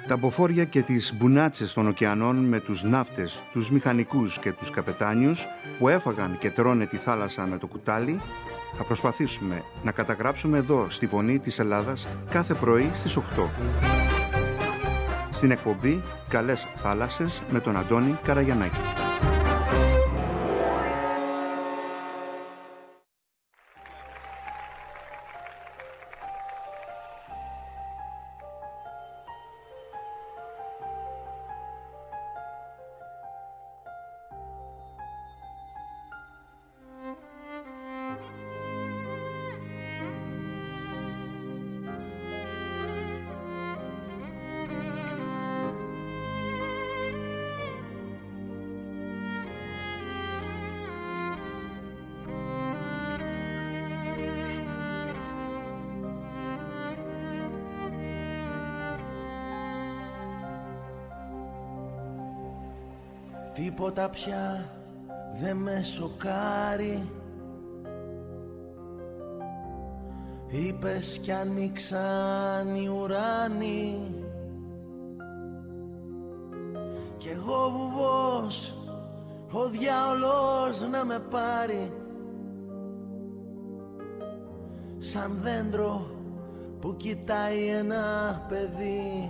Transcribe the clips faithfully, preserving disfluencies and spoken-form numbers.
Τα μποφόρια και τις μπουνάτσες των ωκεανών με τους ναύτες, τους μηχανικούς και τους καπετάνιους που έφαγαν και τρώνε τη θάλασσα με το κουτάλι, θα προσπαθήσουμε να καταγράψουμε εδώ στη Φωνή της Ελλάδας κάθε πρωί στις οκτώ. Στην εκπομπή «Καλές θάλασσες» με τον Αντώνη Καραγιαννάκη. Τίποτα πια δε με σοκάρει. Είπες κι ανοίξαν οι ουράνοι κι εγώ βουβός ο διάολος να με πάρει, σαν δέντρο που κοιτάει ένα παιδί.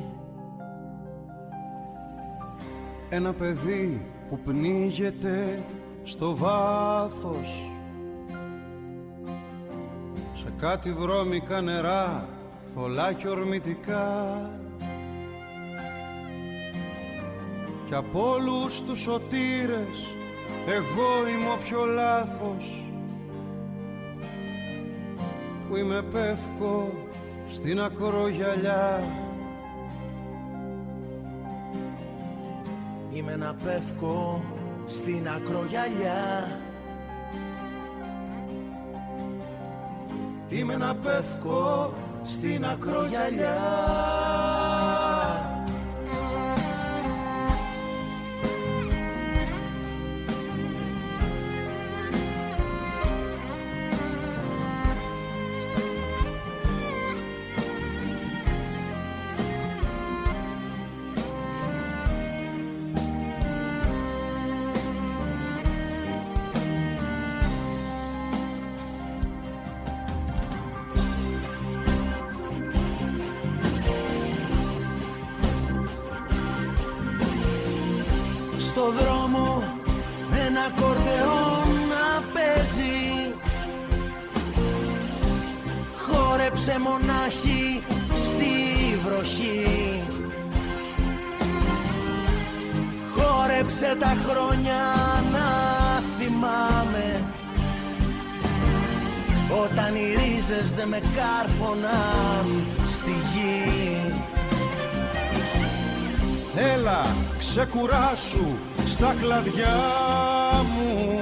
Ένα παιδί που πνίγεται στο βάθος, σε κάτι βρώμικα νερά, θολά και ορμητικά, κι από όλους τους σωτήρες εγώ είμαι ο πιο λάθος, που είμαι πεύκο στην ακρογιαλιά. Είμαι ένα πεύκο στην ακρογιαλιά. Είμαι ένα πεύκο στην ακρογιαλιά. Στο δρόμο ένα ακορντεόν να παίζει, χόρεψε μονάχη στη βροχή, χόρεψε τα χρόνια να θυμάμαι, όταν οι ρίζες δε με κάρφωναν στη γη. Έλα, ξεκουράσου στα κλαδιά μου,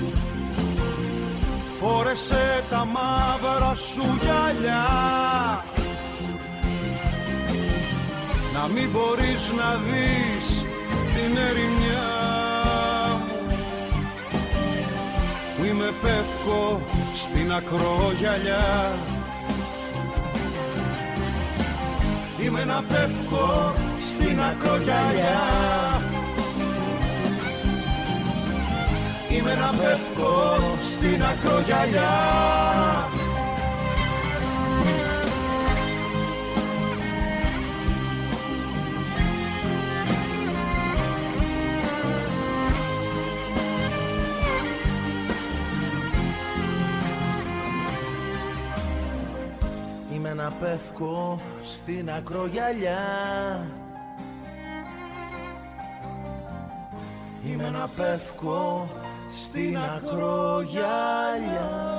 φόρεσε τα μαύρα σου γυαλιά, να μην μπορείς να δεις την ερημιά μου, που είμαι πεύκο στην ακρογιαλιά. Είμαι ένα πεύκο στην ακρογιαλιά. Είμαι ένα πεύκο στην ακρογιαλιά. Είμαι ένα πεύκο στην ακρογιαλιά. Είμαι ένα πεύκο στην ακρογιαλιά.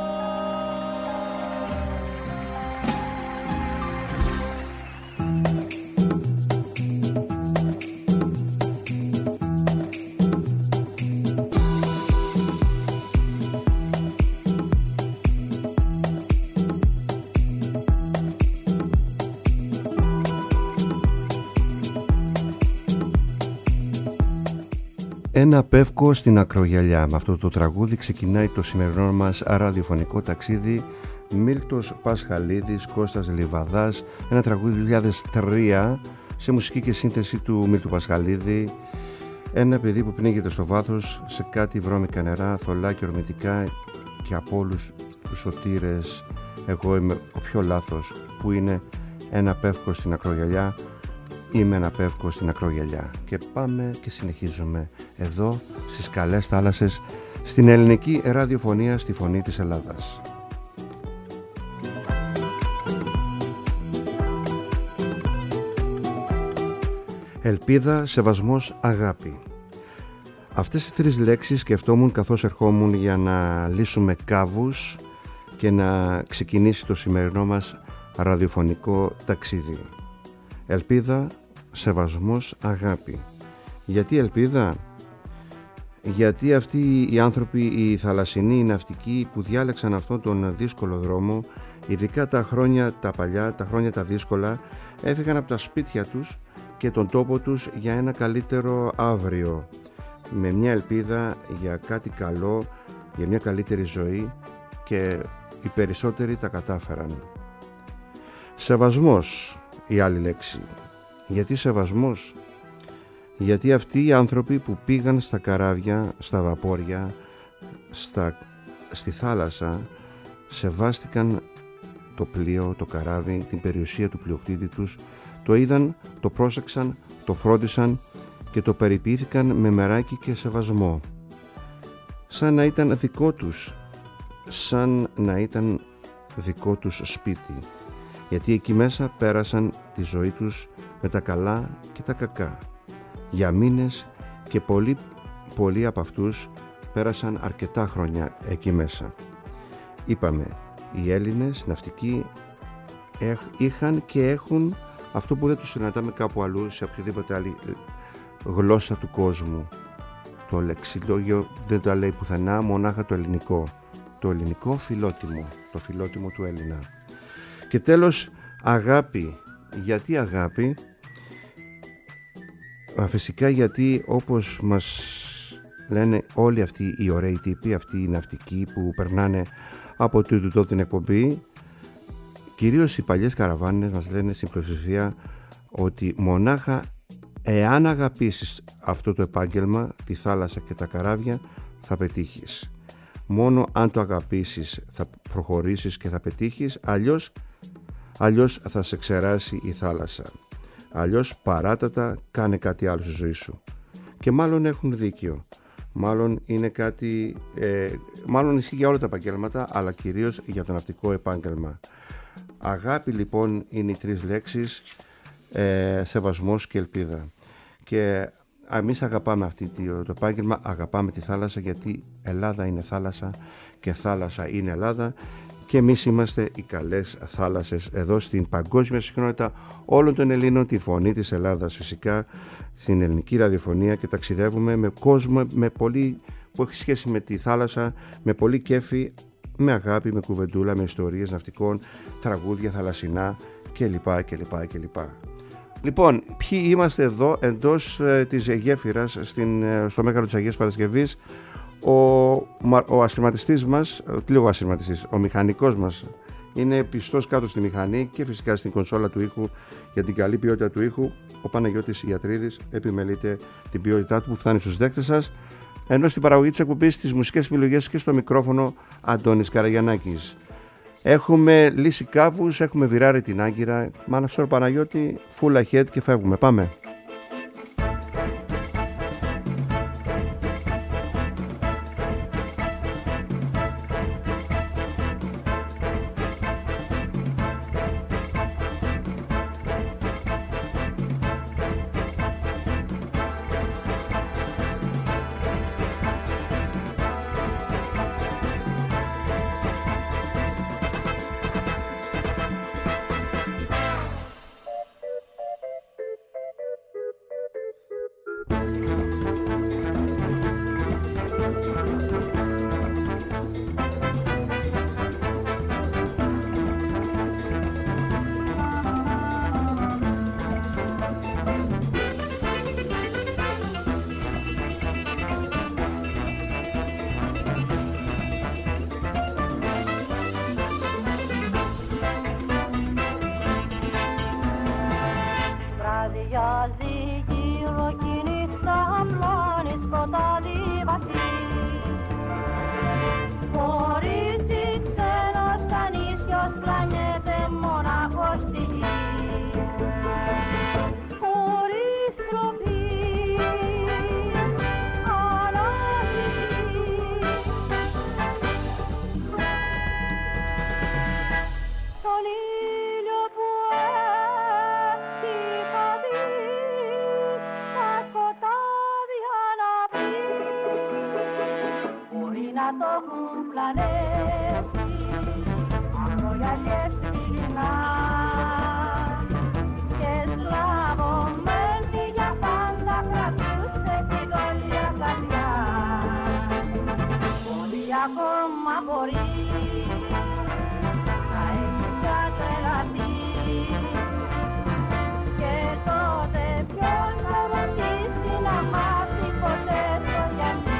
Ένα πεύκο στην ακρογιαλιά. Με αυτό το τραγούδι ξεκινάει το σημερινό μας ραδιοφωνικό ταξίδι. Μίλτος Πασχαλίδης, Κώστας Λιβαδάς, ένα τραγούδι του δύο χιλιάδες τρία σε μουσική και σύνθεση του Μίλτου Πασχαλίδη. Ένα παιδί που πνίγεται στο βάθος σε κάτι βρώμικα νερά, θολά και ορμητικά, και από όλους τους σωτήρες εγώ είμαι ο πιο λάθος, που είναι ένα πεύκο στην ακρογιαλιά. Είμαι ένα πεύκο στην ακρογιαλιά. Και πάμε και συνεχίζουμε εδώ στις καλές θάλασσες, στην ελληνική ραδιοφωνία, στη Φωνή της Ελλάδας. Ελπίδα, σεβασμός, αγάπη. Αυτές τις τρεις λέξεις σκεφτόμουν καθώς ερχόμουν για να λύσουμε κάβους και να ξεκινήσει το σημερινό μας ραδιοφωνικό ταξίδι. Ελπίδα, σεβασμός, αγάπη. Γιατί ελπίδα? Γιατί αυτοί οι άνθρωποι, οι θαλασσινοί, οι ναυτικοί που διάλεξαν αυτόν τον δύσκολο δρόμο, ειδικά τα χρόνια τα παλιά, τα χρόνια τα δύσκολα, έφυγαν από τα σπίτια τους και τον τόπο τους για ένα καλύτερο αύριο, με μια ελπίδα για κάτι καλό, για μια καλύτερη ζωή, και οι περισσότεροι τα κατάφεραν. Σεβασμός, η άλλη λέξη. Γιατί σεβασμός? Γιατί αυτοί οι άνθρωποι που πήγαν στα καράβια, στα βαπόρια, στα, στη θάλασσα, σεβάστηκαν το πλοίο, το καράβι, την περιουσία του πλειοκτήτη τους, το είδαν, το πρόσεξαν, το φρόντισαν και το περιποιήθηκαν με μεράκι και σεβασμό, σαν να ήταν δικό τους, σαν να ήταν δικό τους σπίτι, γιατί εκεί μέσα πέρασαν τη ζωή τους με τα καλά και τα κακά για μήνες, και πολλοί, πολλοί από αυτούς πέρασαν αρκετά χρόνια εκεί μέσα. Είπαμε, οι Έλληνες ναυτικοί είχαν και έχουν αυτό που δεν τους συναντάμε κάπου αλλού, σε οποιαδήποτε άλλη γλώσσα του κόσμου. Το λεξιλόγιο δεν τα λέει πουθενά, μονάχα το ελληνικό. Το ελληνικό φιλότιμο, το φιλότιμο του Έλληνα. Και τέλος, αγάπη. Γιατί αγάπη? Φυσικά γιατί, όπως μας λένε όλοι αυτοί οι ωραίοι τύποι, αυτοί οι ναυτικοί που περνάνε από τούτο την εκπομπή, κυρίως οι παλιές καραβάνες μας λένε στην πλειοψηφία ότι μονάχα εάν αγαπήσεις αυτό το επάγγελμα, τη θάλασσα και τα καράβια, θα πετύχεις. Μόνο αν το αγαπήσεις θα προχωρήσεις και θα πετύχεις, αλλιώς, αλλιώς θα σε ξεράσει η θάλασσα. Αλλιώς παράτατα κάνε κάτι άλλο στη ζωή σου. Και μάλλον έχουν δίκιο. Μάλλον είναι κάτι, ε, μάλλον ισχύει για όλα τα επαγγέλματα, αλλά κυρίως για το ναυτικό επάγγελμα. Αγάπη λοιπόν είναι οι τρεις λέξεις, ε, σεβασμός και ελπίδα. Και εμείς αγαπάμε αυτή το επάγγελμα, αγαπάμε τη θάλασσα, γιατί Ελλάδα είναι θάλασσα και θάλασσα είναι Ελλάδα, και εμείς είμαστε οι καλές θάλασσες εδώ στην παγκόσμια συχνότητα όλων των Ελλήνων, τη Φωνή της Ελλάδας φυσικά, στην ελληνική ραδιοφωνία, και ταξιδεύουμε με κόσμο με πολύ, που έχει σχέση με τη θάλασσα, με πολύ κέφι, με αγάπη, με κουβεντούλα, με ιστορίες ναυτικών, τραγούδια θαλασσινά κλπ. κλπ, κλπ. Λοιπόν, ποιοι είμαστε εδώ εντός ε, της γέφυρας στην, ε, στο Μέγαρο της Αγίας Παρασκευής? Ο, ο ασυρματιστής μας, λίγο ασυρματιστής, ο μηχανικός μας είναι πιστός κάτω στη μηχανή και φυσικά στην κονσόλα του ήχου για την καλή ποιότητα του ήχου. Ο Παναγιώτης Ιατρίδης επιμελείται την ποιότητά του που φτάνει στους δέκτες σας, ενώ στην παραγωγή της εκπομπής, στις μουσικές επιλογές και στο μικρόφωνο Αντώνης Καραγιαννάκης. Έχουμε λύσει κάβους, έχουμε βιράρει την Άγκυρα. Μάναστορ Παναγιώτη, full ahead και φεύγουμε. Πάμε. έχουν πλανέψει ακρογιαλιές δειλινά και σλαβωμένη για πάντα κρατούσε την όλια καρδιά. Πολύ ακόμα μπορεί να έχει πια τρελαθεί και τότε ποιος θα ρωτήσει να μάθει ποτέ το γιατί.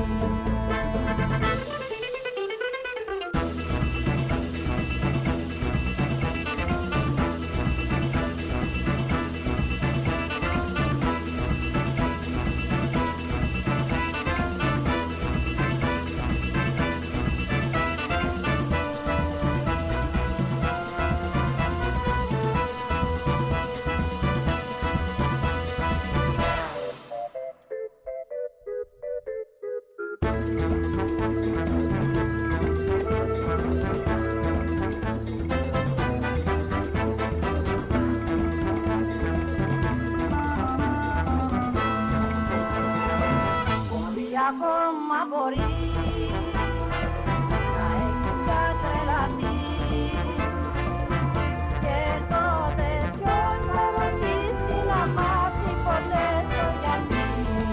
Ακόμα μπορεί να έχει πια τρελαθεί και τότε ποιος θα ρωτήσει να μάθει ποτέ το γιατί.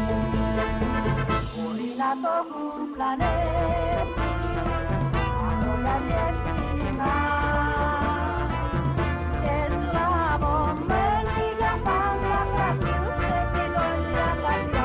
Μπορεί να το έχουν πλανέψει ακρογιαλιές δειλινά και σλαβωμένη για πάντα κρατούσε την όλια καρδιά.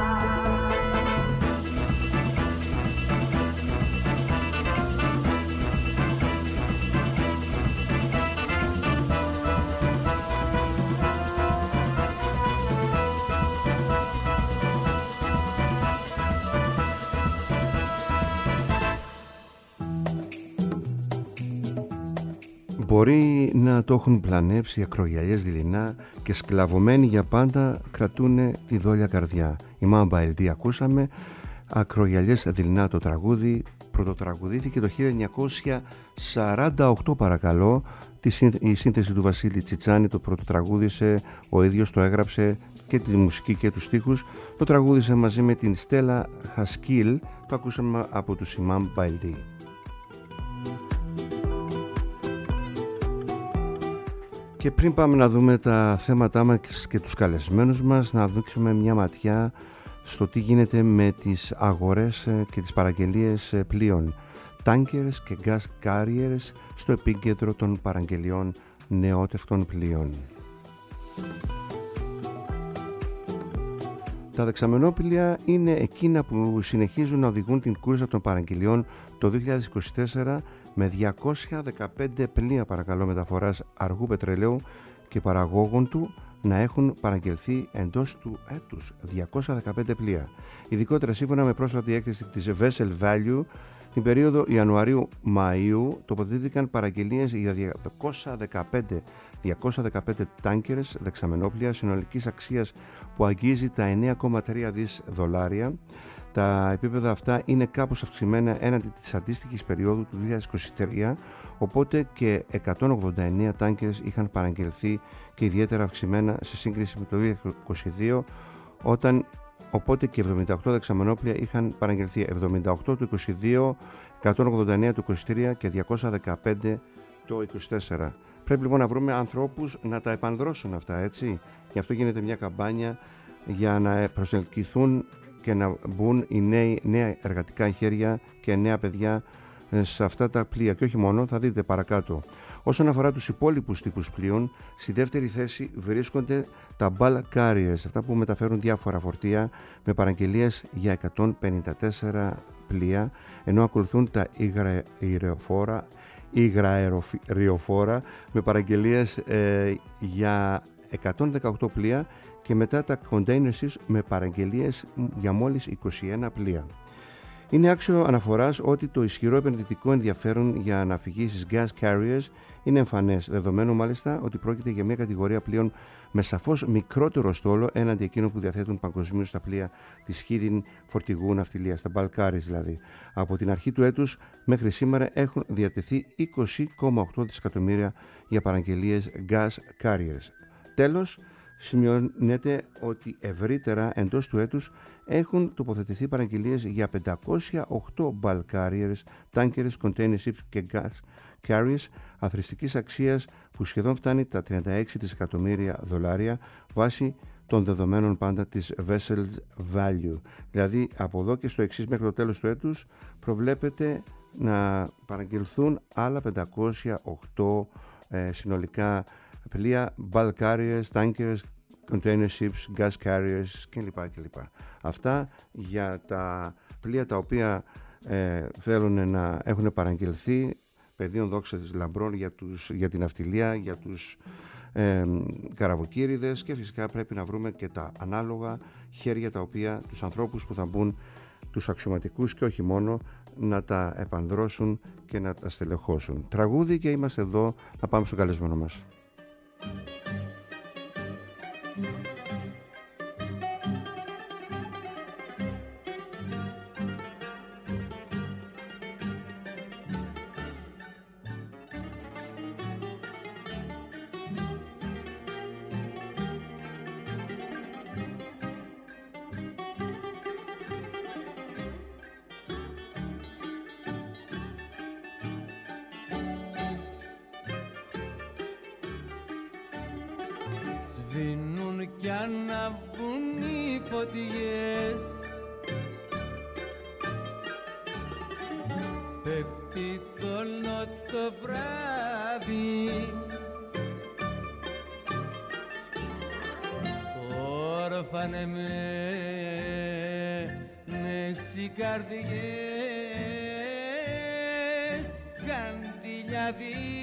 Μπορεί να το έχουν πλανέψει ακρογιαλιές δειλινά και σκλαβωμένοι για πάντα κρατούνε τη δόλια καρδιά. Η Μάμπα ελ ντι ακούσαμε, ακρογιαλιές δειλινά το τραγούδι, πρωτοτραγουδήθηκε το χίλια εννιακόσια σαράντα οκτώ παρακαλώ. Η σύνθεση του Βασίλη Τσιτσάνη το πρωτοτραγούδισε, ο ίδιος το έγραψε και τη μουσική και τους στίχους. Το τραγούδισε μαζί με την Στέλλα Χασκίλ, το ακούσαμε από τους Imam Baldi. Και πριν πάμε να δούμε τα θέματά μας και τους καλεσμένους μας, να δείξουμε μια ματιά στο τι γίνεται με τις αγορές και τις παραγγελίες πλοίων, tankers και gas carriers, στο επίκεντρο των παραγγελιών νεότευτων πλοίων. Τα δεξαμενόπλοια είναι εκείνα που συνεχίζουν να οδηγούν την κούρσα των παραγγελιών το δύο χιλιάδες είκοσι τέσσερα με διακόσια δεκαπέντε πλοία παρακαλώ μεταφοράς αργού πετρελαίου και παραγόγων του να έχουν παραγγελθεί εντός του έτους. διακόσια δεκαπέντε πλοία. Ειδικότερα σύμφωνα με πρόσφατη έκθεση της Vessel Value, την περίοδο Ιανουαρίου-Μαΐου τοποθετήθηκαν παραγγελίες για διακόσια δεκαπέντε, διακόσια δεκαπέντε τάνκερες δεξαμενόπλοια συνολικής αξίας που αγγίζει τα εννέα κόμμα τρία δις δολάρια. Τα επίπεδα αυτά είναι κάπως αυξημένα έναντι της αντίστοιχης περίοδου του δύο χιλιάδες είκοσι τρία, οπότε και εκατόν ογδόντα εννέα τάνκερες είχαν παραγγελθεί και ιδιαίτερα αυξημένα σε σύγκριση με το δύο χιλιάδες είκοσι δύο, όταν οπότε και εβδομήντα οκτώ δεξαμενόπλοια είχαν παραγγελθεί, εβδομήντα οκτώ το είκοσι δύο, εκατόν ογδόντα εννέα το είκοσι τρία και διακόσια δεκαπέντε το είκοσι τέσσερα. Πρέπει λοιπόν να βρούμε ανθρώπους να τα επανδρώσουν αυτά, έτσι. Γι' αυτό γίνεται μια καμπάνια για να προσελκυθούν και να μπουν οι νέοι, νέα εργατικά χέρια και νέα παιδιά σε αυτά τα πλοία. Και όχι μόνο, θα δείτε παρακάτω. Όσον αφορά τους υπόλοιπους τύπους πλοίων, στη δεύτερη θέση βρίσκονται τα bulk carriers, αυτά που μεταφέρουν διάφορα φορτία με παραγγελίες για εκατόν πενήντα τέσσερα πλοία, ενώ ακολουθούν τα υγραεροφόρα, υγραεροφόρα με παραγγελίες ε, για εκατόν δεκαοκτώ πλοία και μετά τα container ships με παραγγελίες για μόλις είκοσι ένα πλοία. Είναι άξιο αναφοράς ότι το ισχυρό επενδυτικό ενδιαφέρον για ναυπηγήσεις gas carriers είναι εμφανές, δεδομένου μάλιστα ότι πρόκειται για μια κατηγορία πλοίων με σαφώς μικρότερο στόλο έναντι εκείνων που διαθέτουν παγκοσμίως τα πλοία της χίδιν φορτηγού ναυτιλίας, τα bulk carriers δηλαδή. Από την αρχή του έτους μέχρι σήμερα έχουν διατεθεί είκοσι κόμμα οκτώ δισεκατομμύρια για παραγγελίες gas carriers. Τέλος, σημειώνεται ότι ευρύτερα εντός του έτους έχουν τοποθετηθεί παραγγελίες για πεντακόσια οκτώ bulk carriers, tankers, container ships και gas carriers αθρηστικής αξίας που σχεδόν φτάνει τα τριάντα έξι δισεκατομμύρια δολάρια βάσει των δεδομένων πάντα της Vessels Value. Δηλαδή από εδώ και στο εξής μέχρι το τέλος του έτους προβλέπεται να παραγγελθούν άλλα πεντακόσια οκτώ ε, συνολικά πλοία bulk carriers, tankers, container ships, gas carriers κλπ. κλπ. Αυτά για τα πλοία τα οποία ε, θέλουν να έχουν παραγγελθεί, πεδίων δόξας λαμπρών για, τους, για την ναυτιλία, για τους ε, καραβοκύριδες, και φυσικά πρέπει να βρούμε και τα ανάλογα χέρια τα οποία, τους ανθρώπους που θα μπουν, τους αξιωματικούς και όχι μόνο, να τα επανδρώσουν και να τα στελεχώσουν. Τραγούδι και είμαστε εδώ να πάμε στον καλεσμένο μας. Σβήνουν κι αναβούν οι φωτιές, πέφτει θολό το βράδυ, όρφανε με οι καρδιές, καντήλια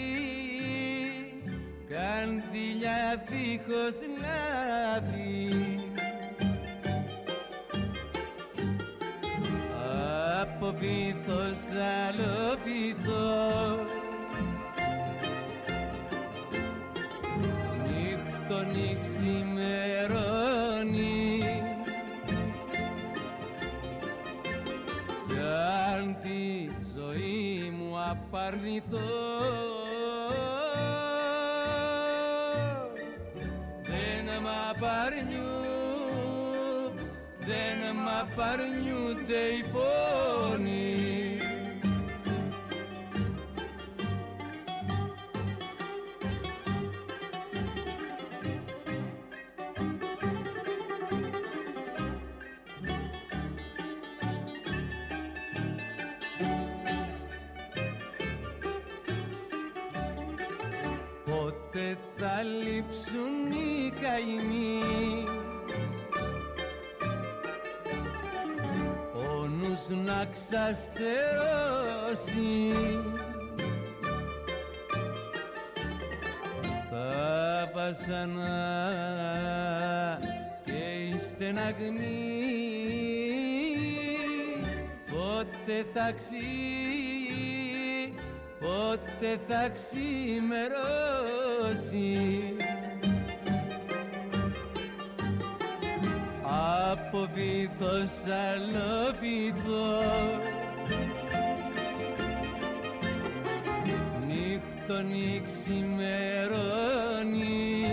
καντήλια δίχως λάδι. Από βήθος άλλο βήθος, νύχτωνη ξημερώνει, κι αν τη ζωή μου απαρνηθώ, δεν μ' απαρνιούνται οι πόνοι. Πότε θα λείψουν οι καημοί, να ξαστερώσει, τα βασανά και η στεναγμή, πότε θα ξύ, πότε θα ξημερώσει. Από βήθος άλλο βήθος, νύχτωνη ξημερώνει,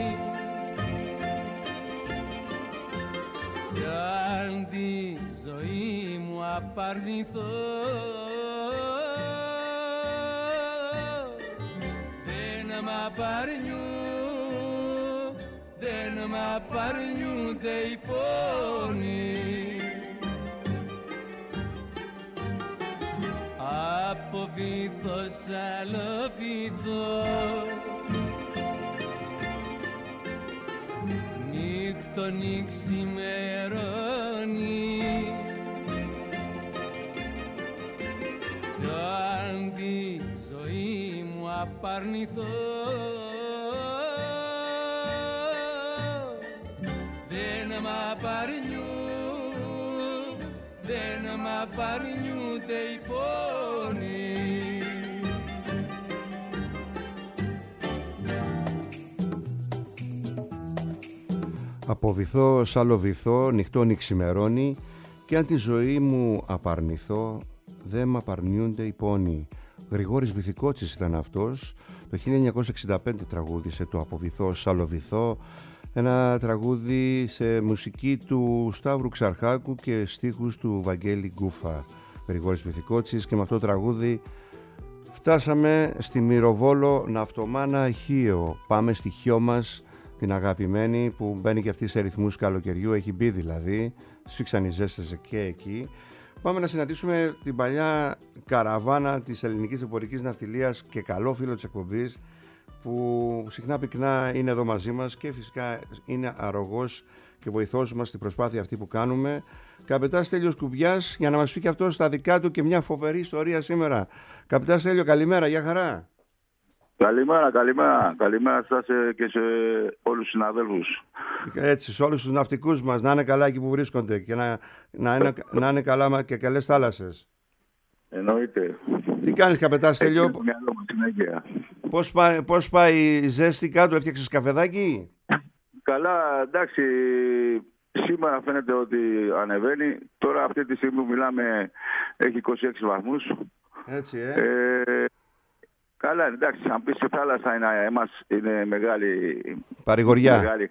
κι αν τη ζωή μου απαρνηθώ, δεν μ' απαρνιούν, δεν μ' απαρνιούνται οι πόνοι. Από βήθος άλλο βήθος, νύχτωνη ξημερώνει, κι αν τη ζωή μου απαρνηθώ, δεν μ' απαρνιούνται οι πόνοι. Από βυθό σ' άλλο βυθό, νυχτώνει ξημερώνει, και αν τη ζωή μου απαρνηθώ, δεν μ' απαρνιούνται οι πόνοι. Γρηγόρης Βυθικότσης ήταν αυτός. Το χίλια εννιακόσια εξήντα πέντε τραγούδισε το «Από βυθό σ' άλλο βυθό». Ένα τραγούδι σε μουσική του Σταύρου Ξαρχάκου και στίχους του Βαγγέλη Γκούφα, Γρηγόρης Μυθικότσης. Και με αυτό το τραγούδι φτάσαμε στη Μυροβόλο Ναυτομάνα Χίο. Πάμε στη Χίο μας, την αγαπημένη, που μπαίνει και αυτή σε ρυθμούς καλοκαιριού. Έχει μπει δηλαδή, σφίξαν οι ζέστες και εκεί. Πάμε να συναντήσουμε την παλιά καραβάνα της ελληνικής εμπορικής ναυτιλίας και καλό φίλο της εκπομπής, που συχνά πυκνά είναι εδώ μαζί μας και φυσικά είναι αρρωγός και βοηθός μας στην προσπάθεια αυτή που κάνουμε. Καπετάν Στέλιος Κουμπιάς, για να μας πει και αυτό στα δικά του και μια φοβερή ιστορία σήμερα. Καπετάν Στέλιο, καλημέρα, για χαρά. Καλημέρα, καλημέρα. Καλημέρα σας και σε όλους τους συναδέλφους. Έτσι, σε όλους τους ναυτικούς μας, να είναι καλά εκεί που βρίσκονται και να, να, είναι, να είναι καλά και καλές θάλασσες. Εννοείται. Τι κάνεις, Καπετάν Στέλιο? Πώς πάει, πώς πάει η ζέστη κάτω, έφτιαξες καφεδάκι? Καλά, εντάξει. Σήμερα φαίνεται ότι ανεβαίνει. Τώρα αυτή τη στιγμή που μιλάμε έχει είκοσι έξι βαθμούς. Έτσι, ε. ε καλά, εντάξει. Αν πεις στη θάλασσα είναι, εμάς είναι μεγάλη παρηγοριά. Μεγάλη,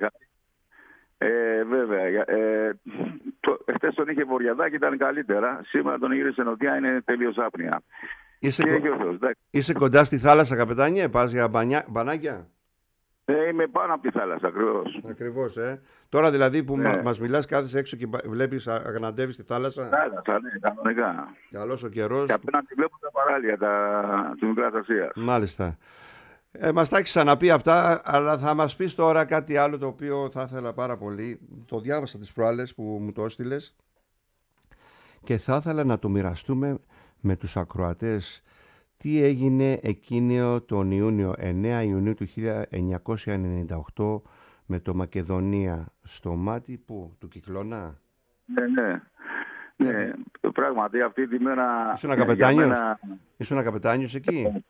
ε, βέβαια. Ε, το, εχθές τον είχε βορειαδάκι, ήταν καλύτερα. Σήμερα τον γύρισε νοτιά, είναι τελείως άπνοια. Είσαι, κο... Είσαι κοντά στη θάλασσα, Καπετάνιε, πας για μπανιά... μπανάκια? Ε, είμαι πάνω από τη θάλασσα, ακριβώς. Ακριβώς, ε. Τώρα δηλαδή που ναι. μας μιλάς, κάθεσαι έξω και βλέπεις, αγναντεύεις τη θάλασσα. Θάλασσα, ναι, κανονικά. Καλός ο καιρός. Και απέναντι βλέπω τα παράλια τα... της Μικράς Ασίας. Μάλιστα. Ε, μας τα έχεις ξαναπεί αυτά, αλλά θα μας πεις τώρα κάτι άλλο το οποίο θα ήθελα πάρα πολύ. Το διάβασα τις προάλλες που μου το έστειλες και θα ήθελα να το μοιραστούμε με τους ακροατές. Τι έγινε εκείνο τον Ιούνιο, εννέα Ιουνίου του χίλια εννιακόσια ενενήντα οκτώ, με το Μακεδονία στο μάτι που, του Κυκλώνα? Ναι, ναι. Ναι, πράγματι αυτή τη μέρα... Ήσουν καπετάνιος, μένα... Ήσουν καπετάνιος εκεί?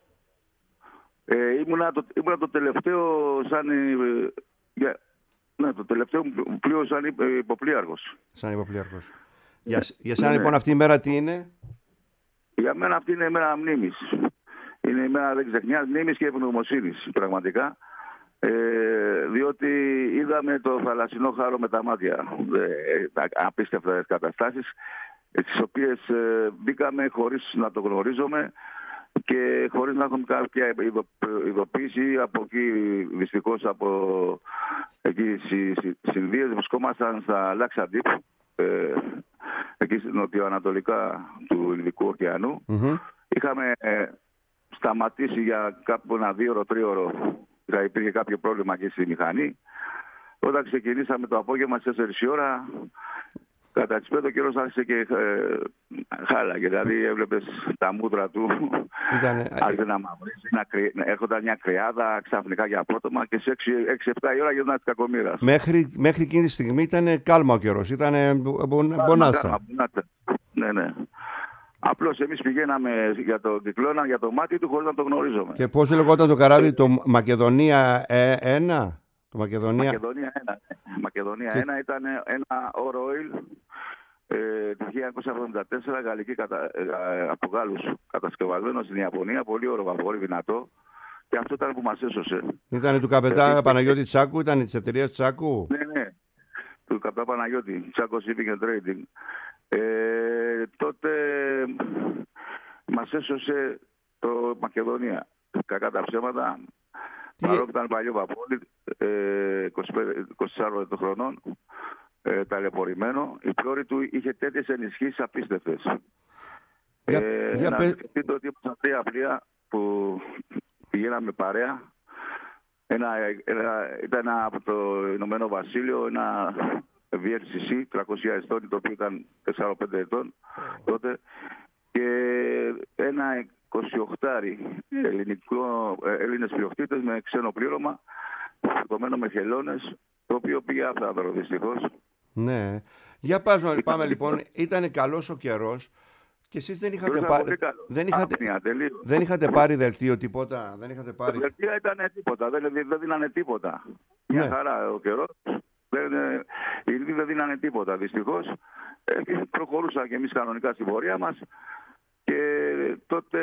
Ε, ήμουνα, το, ήμουνα το τελευταίο σαν... Ε, ναι, το τελευταίο πλοίο σαν υποπλοίαρχος. Σαν υποπλοίαρχος. Για, για σένα ναι, λοιπόν αυτή η μέρα τι είναι? Για μένα αυτή είναι η μέρα μνήμης. Είναι η μέρα δεξιχνιάς, μνήμης και ευγνωμοσύνης, πραγματικά. Ε, διότι είδαμε το θαλασσινό χάρο με τα μάτια. Ε, απίστευτες καταστάσεις, τις οποίες ε, μπήκαμε χωρίς να το γνωρίζουμε και χωρίς να έχουμε κάποια ειδοποίηση. Από εκεί, δυστυχώς, από εκεί στις Ινδίες βρισκόμασταν στα Λάξαντιπ, ε, εκεί νοτιοανατολικά του Ινδικού ωκεανού. Mm-hmm. Είχαμε ε, σταματήσει για κάπου ένα δύο ώρο, τρία ώρο. Υπήρχε κάποιο πρόβλημα και στη μηχανή. Όταν ξεκινήσαμε το απόγευμα στις τέσσερις η ώρα, κατά τις πέντε ο καιρός άρχισε και ε, χάλαγε. Δηλαδή έβλεπες τα μούτρα του, Ήτανε... άρχισε να μαυρίσει, έρχονταν μια κρυάδα ξαφνικά για απότομα και σε έξι επτά η ώρα γινόταν της κακομοίρας. Μέχρι, μέχρι εκείνη τη στιγμή ήταν κάλμα ο καιρός, ήταν μπονάστα. Ναι, ναι. Απλώς εμείς πηγαίναμε για το Κυκλώνα, για το μάτι του, χωρίς να το γνωρίζουμε. Και πώς λεγόταν το καράβι, το Μακεδονία ένα? Το Μακεδονία... Μακεδονία ένα. Μακεδονία και... ένα ήταν ένα Oroil ε, το χίλια εννιακόσια εβδομήντα τέσσερα, γαλλική κατα... ε, από Γάλλους κατασκευασμένο στην Ιαπωνία, πολύ ωραίο, πολύ δυνατό. Και αυτό ήταν που μας έσωσε. Ήταν του καπετά ε, Παναγιώτη Τσάκου, ήταν της εταιρείας Τσάκου? Ναι, ναι. Του καπετά Παναγιώτη, Τσάκο Shipping and Trading. Ε, τότε μας έσωσε το Μακεδονία. Κακά τα ψέματα. Παρόλο που ήταν παλιό βαπόρι, ε, είκοσι τεσσάρων χρονών, ε, ταλαιπωρημένο, η πλώρη του είχε τέτοιες ενισχύσεις απίστευτες. Για, ε, για να πε... σκεφτείτε ότι ήμασταν τρία πλοία που πηγαίναμε παρέα. Ένα, ένα, ήταν ένα από το Ηνωμένο Βασίλειο, ένα βι ελ σι σι τριακόσια ετών, το οποίο ήταν τέσσερα πέντε ετών τότε, και ένα εικοσιοκτάρι ελληνικό, Έλληνες πλειοκτήτες με ξένο πλήρωμα, φορτωμένο με χελώνες, το οποίο πήγε άφθαδρο δυστυχώς. Ναι. Για πάμε, πάμε λοιπόν, ήταν καλός ο καιρός και εσείς δεν είχατε, πάρει, δεν είχατε, δεν είχατε πάρει δελτίο τίποτα? Δεν είχατε πάρει... Το δελτίο ήταν τίποτα, δεν, δεν δίνανε τίποτα. Ναι. Μια χαρά ο καιρός. Δεν, οι Ινδοί δεν δίνανε τίποτα δυστυχώς. Ε, προχωρούσα και εμείς κανονικά στην πορεία μας και τότε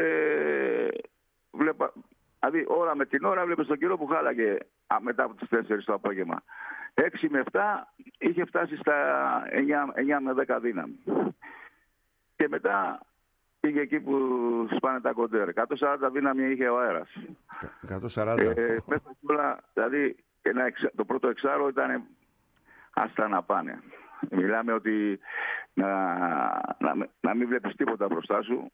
βλέπα, δηλαδή ώρα με την ώρα βλέπεις τον καιρό που χάλαγε μετά από τις τέσσερις το απόγευμα. έξι με επτά είχε φτάσει στα εννιά με δέκα δύναμη. Και μετά πήγε εκεί που σπάνε τα κοντέρ. εκατόν σαράντα δύναμη είχε ο αέρας. εκατόν σαράντα. Ε, μέσα όλα, δηλαδή ένα εξα... το πρώτο εξάρο ήταν άστα να πάνε. Μιλάμε ότι να, να, να μην βλέπεις τίποτα μπροστά σου.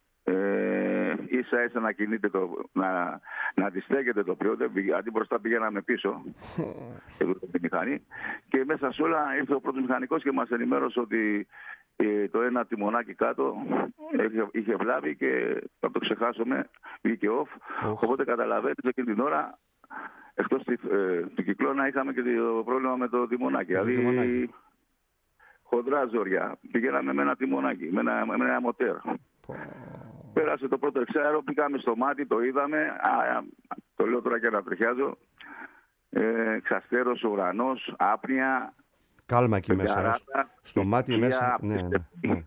Ε, ίσα ίσα να κινείται το, να, να αντιστέκεται το πλοίο, αντί μπροστά πηγαίναμε πίσω εδώ τη μηχανή, και μέσα σε όλα ήρθε ο πρώτος μηχανικός και μας ενημέρωσε ότι ε, το ένα τιμονάκι κάτω είχε, είχε βλάβει και θα το ξεχάσουμε, βγήκε off. Oh. Οπότε καταλαβαίνετε εκείνη την ώρα, εκτός ε, του κυκλώνα, είχαμε και το πρόβλημα με το τιμονάκι. Δηλαδή χοντρά ζόρια, πηγαίναμε με ένα τιμονάκι, με ένα, με ένα μοτέρ. Oh. Πέρασε το πρώτο εξάερο, πήγαμε στο μάτι, το είδαμε. Α, το λέω τώρα και να τριχιάζω. Ε, Ξαστέρος, ουρανός, άπνοια. Κάλμα εκεί μέσα. Στο μάτι μέσα. Ναι, ναι, ναι.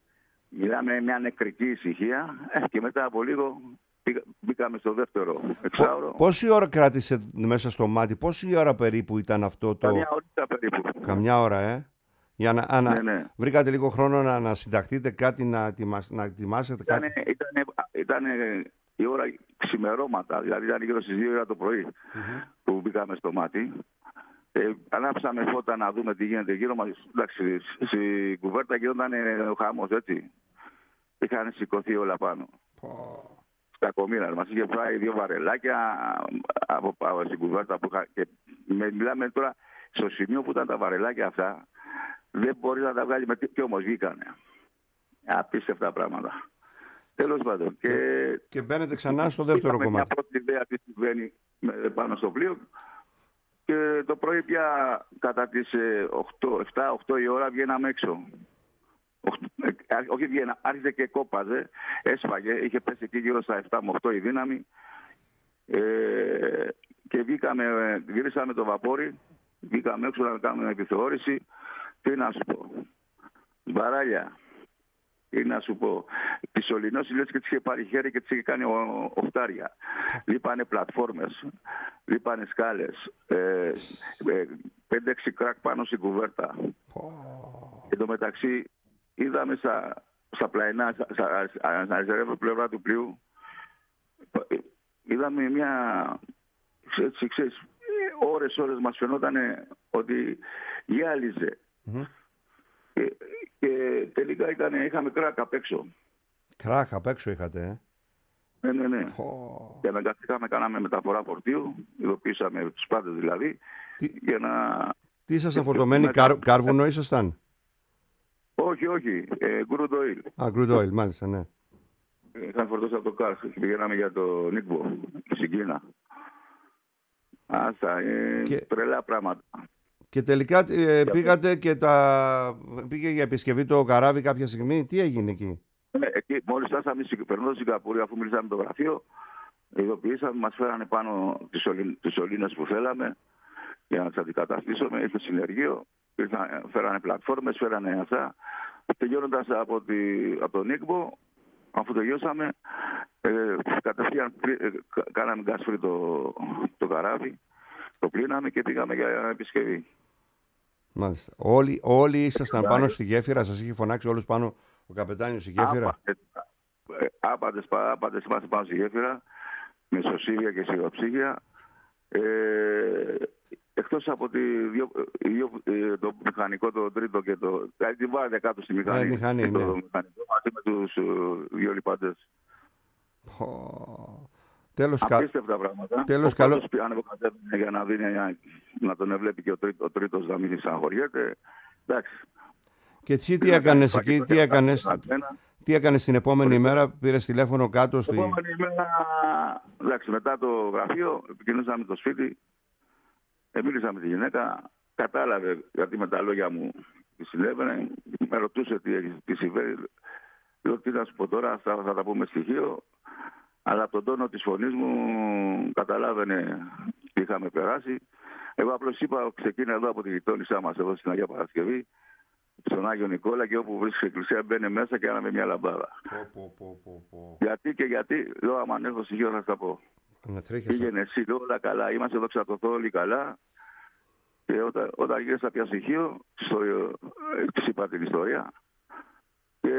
Μιλάμε μια νεκρική ησυχία. Ε, και μετά από λίγο μπήκαμε στο δεύτερο εξάωρο. Πόση ώρα κράτησε μέσα στο μάτι, πόση ώρα περίπου ήταν αυτό το. Καμιά ώρα περίπου. Καμιά ώρα, ε. Για να, ανα... ναι, ναι. Βρήκατε λίγο χρόνο να, να συνταχτείτε κάτι, να, ετοιμασ... να ετοιμάσετε ήτανε, κάτι. Ήταν, ήταν η ώρα ξημερώματα, δηλαδή ήταν γύρω στις δύο ώρα το πρωί mm-hmm. που μπήκαμε στο μάτι. Ε, ανάψαμε φώτα να δούμε τι γίνεται γύρω μας. Εντάξει, στην κουβέρτα γινόταν ο χαμός, έτσι. Είχαν σηκωθεί όλα πάνω. Oh. Στα κομμύνα μας είχε φάει δύο βαρελάκια από, από στην κουβέρτα που είχα. Και μιλάμε τώρα στο σημείο που ήταν τα βαρελάκια αυτά. Δεν μπορεί να τα βγάλει με τι, και όμως βγήκανε. Απίστευτα πράγματα. Τέλος πάντων. Και, και μπαίνετε ξανά στο δεύτερο κομμάτι. Μια πρώτη ιδέα τι συμβαίνει πάνω στο πλοίο. Και το πρωί πια κατά τις επτά οκτώ η ώρα βγαίναμε έξω. Όχι βγαίνα, άρχισε και κόπαζε, έσφαγε, είχε πέσει εκεί γύρω στα επτά με οκτώ η δύναμη. Ε, και βγήκαμε, γυρίσαμε το βαπόρι, βγήκαμε έξω να κάνουμε επιθεώρηση. Τι να σου πω, μπαράλια, τι να σου πω, τη Σωληνός λες και της είχε πάρει χέρι και της είχε κάνει οχτάρια. Λείπανε πλατφόρμες, λείπανε σκάλες, ε, ε, πέντε έξι κράκ πάνω στην κουβέρτα. Εν τω μεταξύ είδαμε στα, στα πλαϊνά, στα αριστερή πλευρά του πλοίου, είδαμε μια, έτσι ξέρεις, ώρες ώρες μας φαινόταν ότι γυάλιζε. Mm-hmm. Και, και τελικά ήταν, είχαμε κράκ απ' έξω. Κράκ απ' έξω είχατε, ε? Ναι, ναι, ναι. Oh. Και αναγκαστήκαμε, κάναμε μεταφορά φορτίου, ειδοποιήσαμε τους πάντες δηλαδή. Τι, για να... τι ήσασταν φορτωμένοι, κάρ, κάρβουνο ήσασταν? Όχι, όχι, ε, crude oil. Α, crude oil, μάλιστα, ναι. Είχαν φορτώσει από το Κάρς και πηγαίναμε για το Νίκβο, στην Κίνα. Άστα, ε, και... τρελά πράγματα. Και τελικά ε, πήγατε και τα... πήγε για επισκευή το καράβι κάποια στιγμή. Τι έγινε εκεί? Ε, εκεί μόλις φτάσαμε περνώντας στην Σιγκαπούρη, αφού μιλήσαμε το γραφείο, ειδοποιήσαμε, μας φέρανε πάνω τις, σωλή, τις σωλήνες που θέλαμε για να τις αντικαταστήσουμε. Ήρθε συνεργείο, ήρθαν, φέρανε πλατφόρμες, φέρανε αυτά. Τελειώνοντας από, τη, από τον Νίκβο, αφού τελειώσαμε, ε, κατευθείαν ε, κάναμε γκάσφρι το, το καράβι, το πλύναμε και πήγαμε για επισκευή. Μάλιστα. Όλοι, όλοι ήσασταν πάνω στη γέφυρα, σας είχε φωνάξει όλους πάνω ο καπετάνιος στη γέφυρα? Άπαντες, άπαντες είμαστε πάνω στη γέφυρα, με σωσίβια και σιγοψίγια. Ε, εκτός από τη, δύο, δύο, το μηχανικό, το τρίτο και το... τη βάρδια κάτω στη μηχανή. Ε, μηχανή, και ναι. Το μηχανικό μαζί με τους δύο λιπαντές. Oh. Τέλος, απίστευτα κα... πράγματα. Τέλος, ο καλό... ανεβοκατέβαινε για να δίνει, να τον ευλέπει και ο, τρί, ο τρίτος να μην στεναχωριέται. Εντάξει. Και εσύ τι έκανες εκεί, τι έκανες, τι έκανες την επόμενη μέρα, πήρες τηλέφωνο κάτω στη... Την επόμενη μέρα, εντάξει, μετά το γραφείο, επικοινωνήσαμε το σπίτι, μίλησα με τη γυναίκα, κατάλαβε γιατί με τα λόγια μου τι συνέβαινε, με ρωτούσε τι, τι συμβαίνει. Λέω τι να σου πω τώρα, θα, θα τα πούμε στοιχείο. Αλλά από τον τόνο της φωνής μου καταλάβαινε τι είχαμε περάσει. Εγώ απλώς είπα, ξεκίνα εδώ από τη γειτόνισά μας, εδώ στην Αγία Παρασκευή, στον Άγιο Νικόλα, και όπου βρίσκεται η εκκλησία μπαίνει μέσα και κάναμε μια λαμπάδα. Πω, πω, πω, πω, πω. Γιατί και γιατί, λέω, άμα ανέχω στοιχείο θα στα πω. Πήγαινε εσύ, λέω, όλα καλά, είμαστε εδώ ξατοθώ όλοι καλά. Και όταν, όταν γύρισα πια στοιχείο, της είπα την ιστορία. Και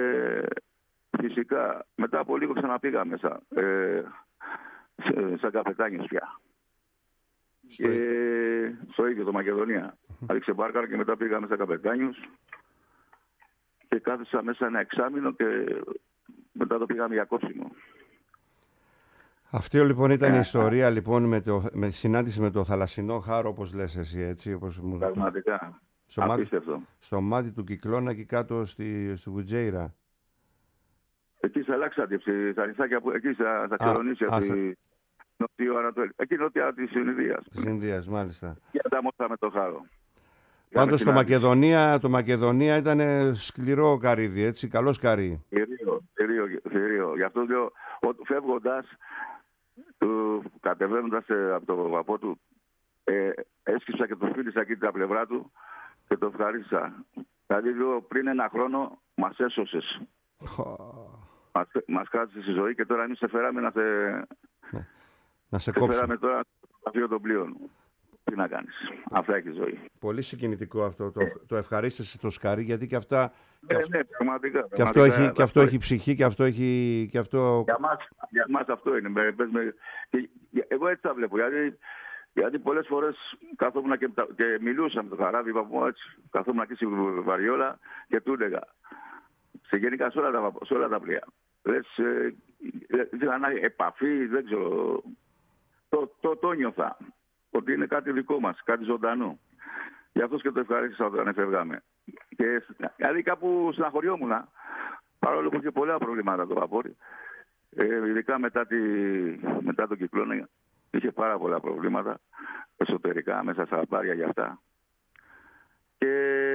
φυσικά μετά από λίγο ξαναπήγα μέσα, ε, σε, σαν καπετάνιος πια. Στο, και, στο ίδιο το Μακεδονία. Άρχισε μπάρκα και μετά πήγαμε σαν καπετάνιος. Και κάθισα μέσα ένα εξάμηνο και μετά το πήγαμε για κόψιμο. Αυτή λοιπόν ήταν η ιστορία λοιπόν με, το, με συνάντηση με το θαλασσινό χάρο, όπως λες εσύ, έτσι, όπως μου... Πραγματικά, στο απίστευτο. Μάτι, στο μάτι του Κυκλώνα και κάτω στη, στη Βουτζέιρα. Εκεί σε Αλάξανδη, στα νησάκια που εκεί στα, στα Ξερονήσια, στη νοτιοανατολή. Εκεί νότια της Ινδίας. Της Ινδίας, μάλιστα. Και ανταμώσαμε το χάρο. Πάντως το Μακεδονία, το Μακεδονία ήταν σκληρό καρύδι, έτσι, καλό καρύ. Θηρίο, θηρίο, θηρίο. Γι' αυτό λέω, φεύγοντας, κατεβαίνοντας από το βαπό του, ε, έσκυψα και το φίλησα εκεί την πλευρά του και το ευχαρίστησα. Δηλαδή λέω, πριν ένα χρόνο μας έσωσες. Oh. Μας, μας κράτησες στη ζωή και τώρα εμείς σε φέραμε να σε, ναι. να σε, σε κόψουμε. φέραμε τώρα στο γραφείο των πλοίων. Τι να κάνεις. Αυτά έχει ζωή. Πολύ συγκινητικό αυτό. Το, το ευχαρίστησε στο σκαρί, γιατί και αυτά. Ναι, ναι, πραγματικά. Και αυτό, έχει, και αυτό έχει ψυχή και αυτό έχει. Και αυτό... Για μας, για μας αυτό είναι. Με, με, και, εγώ έτσι τα βλέπω. Γιατί, γιατί πολλές φορές καθόμουν και, και μιλούσα με το Χαράβι, είπα έτσι. Καθόμουν εκεί στη Βαριόλα και του έλεγα. Σε γενικά σε όλα τα, σε όλα τα πλοία. Λες, ε, ε, επαφή, δεν ξέρω. Το, το, το νιώθα. Ότι είναι κάτι δικό μας, κάτι ζωντανό. Γι' αυτό και το ευχαρίστησα όταν εφευγάμε. Και δηλαδή κάπου στεναχωριόμουν, παρόλο που είχε πολλά προβλήματα το βαπόρι. Ε, ειδικά μετά, τη, μετά τον Κυκλώνα είχε πάρα πολλά προβλήματα εσωτερικά, μέσα στα μπάρια για αυτά. Και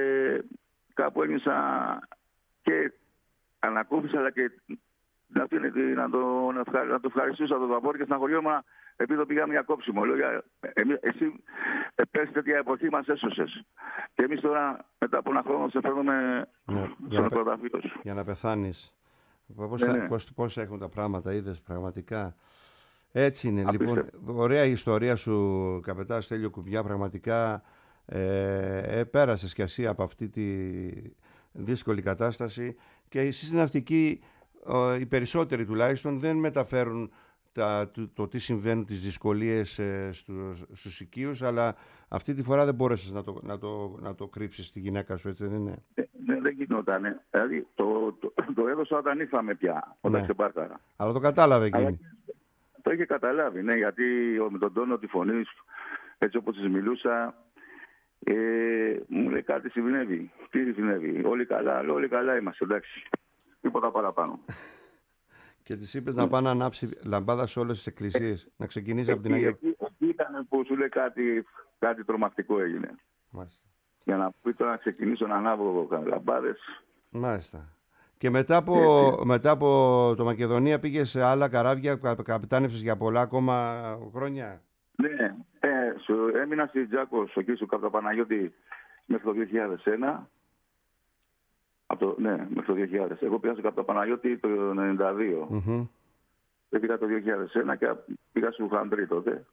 κάπου ένιωσα και ανακούφισα, αλλά και να, να, το, να το ευχαριστούσα το βαπόρι και στεναχωριόμουν. Επειδή το πήγαμε για κόψιμο. Λέω, εμείς, εσύ πέρσι τέτοια εποχή μας έσωσες. Και εμείς τώρα μετά από ένα χρόνο σε φέρνουμε ναι, στο νεκροταφείο σου. Για να πεθάνεις. Πώς, ναι, θα, ναι. πώς, πώς έχουν τα πράγματα, είδες πραγματικά. Έτσι είναι. Απίστευ. Λοιπόν, ωραία η ιστορία σου, καπετά Στέλιο Κουμπιά. Πραγματικά ε, ε, πέρασες κι εσύ από αυτή τη δύσκολη κατάσταση. Και εσείς ναυτικοί, ε, οι περισσότεροι τουλάχιστον, δεν μεταφέρουν Τα, το, το τι συμβαίνουν, τις δυσκολίες ε, στους, στους οικείους, αλλά αυτή τη φορά δεν μπόρεσες να το, να το, να το κρύψεις στη γυναίκα σου, έτσι δεν είναι? Ε, ναι, δεν γινότανε. Δηλαδή το, το, το, το έδωσα όταν ήρθαμε πια, όταν ναι. ξεπάρκαρα. Αλλά το κατάλαβε εκείνη. Αλλά, το είχε καταλάβει, ναι, γιατί με τον τόνο τη φωνή, έτσι όπως της μιλούσα, ε, μου λέει κάτι συμβαίνει. Τι συμβαίνει, όλοι καλά, όλοι καλά είμαστε, εντάξει. Τίποτα παραπάνω. Και της είπες να πάει να ανάψει λαμπάδα σε όλες τις εκκλησίες, να ξεκινήσει ε, από την Αγία. Εκεί ήταν που σου λέει κάτι, κάτι τρομακτικό έγινε. Μάλιστα. Για να πει τώρα να ξεκινήσω να ανάβω λαμπάδες. Μάλιστα. Και μετά από, ε, μετά από το Μακεδονία πήγες σε άλλα καράβια, καπιτάνευσες για πολλά ακόμα χρόνια? Ναι, ε, σου, έμεινα στη Τζάκος, εκεί στο Καπταπαναγιώτη μέχρι το δύο χιλιάδες ένα. Το, ναι, μέχρι το δύο χιλιάδες. Εγώ πήγα στο Καπταπαναγιώτη το ενενήντα δύο. Mm-hmm. Πήγα το δύο χιλιάδες ένα και πήγα στο Χανδρή τότε.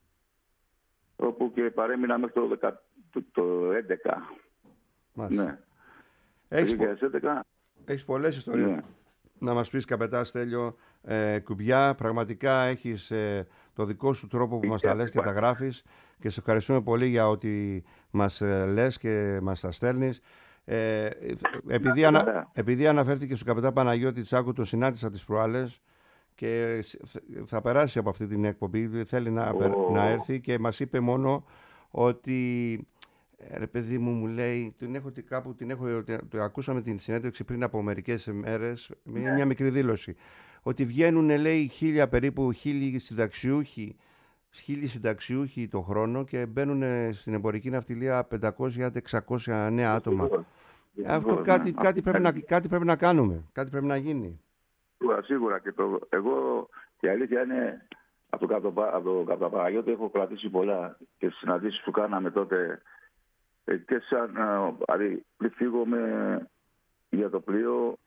Όπου και παρέμεινα μέχρι το, δεκα, το, το έντεκα. Μάλιστα. Ναι. Έχεις, το δύο χιλιάδες έντεκα. Έχεις πολλές ιστορίες. Ναι. Να μας πεις, καπετά Στέλιο ε, Κουμπιά. Πραγματικά έχεις ε, το δικό σου τρόπο που μας τα λες και τα γράφεις. Και σε ευχαριστούμε πολύ για ό,τι μας ε, λες και μας τα στέλνεις. Ε, επειδή, ανα, επειδή αναφέρθηκε στον καπετά Παναγιώτη Τσάκου, τον συνάντησα τις προάλλες και θα περάσει από αυτή την εκπομπή, θέλει να, oh. να έρθει και μας είπε μόνο ότι ρε παιδί μου, μου λέει, την έχω κάπου, την έχω, το ακούσαμε την συνέντευξη πριν από μερικές μέρες, με yeah. μια μικρή δήλωση, ότι βγαίνουν, λέει, χίλια περίπου χίλιοι συνταξιούχοι χίλιοι συνταξιούχοι το χρόνο και μπαίνουν στην εμπορική ναυτιλία πεντακόσια με εξακόσια νέα άτομα. Αυτό κάτι, κάτι, πρέπει να, κάτι πρέπει να κάνουμε, κάτι πρέπει να γίνει. Σίγουρα, σίγουρα. Και το, εγώ, η αλήθεια είναι, από το Καπταπαναγιώτη έχω κρατήσει πολλά και στις συναντήσεις που κάναμε τότε και σαν, δηλαδή, πριν φύγουμε για το πλοίο,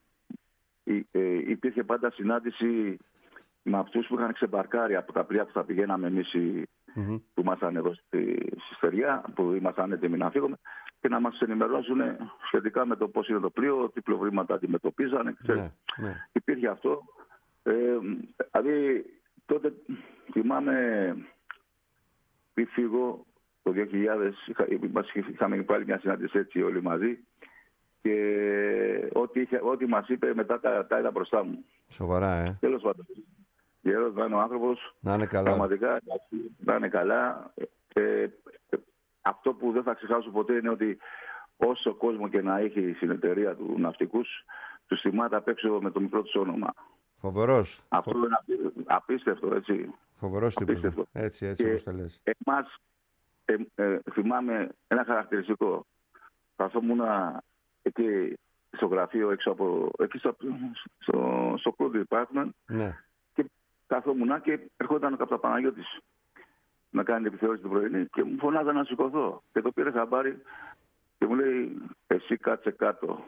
υπήρχε πάντα συνάντηση με αυτούς που είχαν ξεμπαρκάρει από τα πλοία που θα πηγαίναμε εμείς mm-hmm. που ήμασταν εδώ στη, στη Στεριά. παιδιά που ήμασταν έτοιμοι να φύγουμε και να μας ενημερώσουν σχετικά με το πώς είναι το πλοίο, τι προβλήματα αντιμετωπίζανε. Ναι, ναι. Υπήρχε αυτό. Ε, δηλαδή τότε θυμάμαι πριν φύγω το δύο χιλιάδες είχαμε πάλι μια συνάντηση έτσι όλοι μαζί και ό,τι, είχε, ό,τι μας είπε μετά τα, τα είδα μπροστά μου. Σοβαρά, ε. Τέλος πάντων. Γερός να είναι ο άνθρωπος. Να είναι καλά. Πραγματικά να είναι καλά. Ε, αυτό που δεν θα ξεχάσω ποτέ είναι ότι όσο κόσμο και να έχει στην εταιρεία του ναυτικούς, τους θυμάται απ' έξω με το μικρό τους όνομα. Φοβερός. Αυτό είναι απίστευτο, έτσι. Φοβερός τύπος. Έτσι, έτσι όπως το λες. Εμάς, ε, ε, θυμάμαι ένα χαρακτηριστικό. Καθόμουν εκεί στο γραφείο, έξω από, εκεί στο, στο, στο crew department, ναι. Και καθόμουν και ερχόταν ο Καπταπαναγιώτης να κάνει την επιθεώρηση του πρωινή και μου φωνάζα να σηκωθώ. Και το πήρε χαμπάρι και μου λέει εσύ κάτσε κάτω.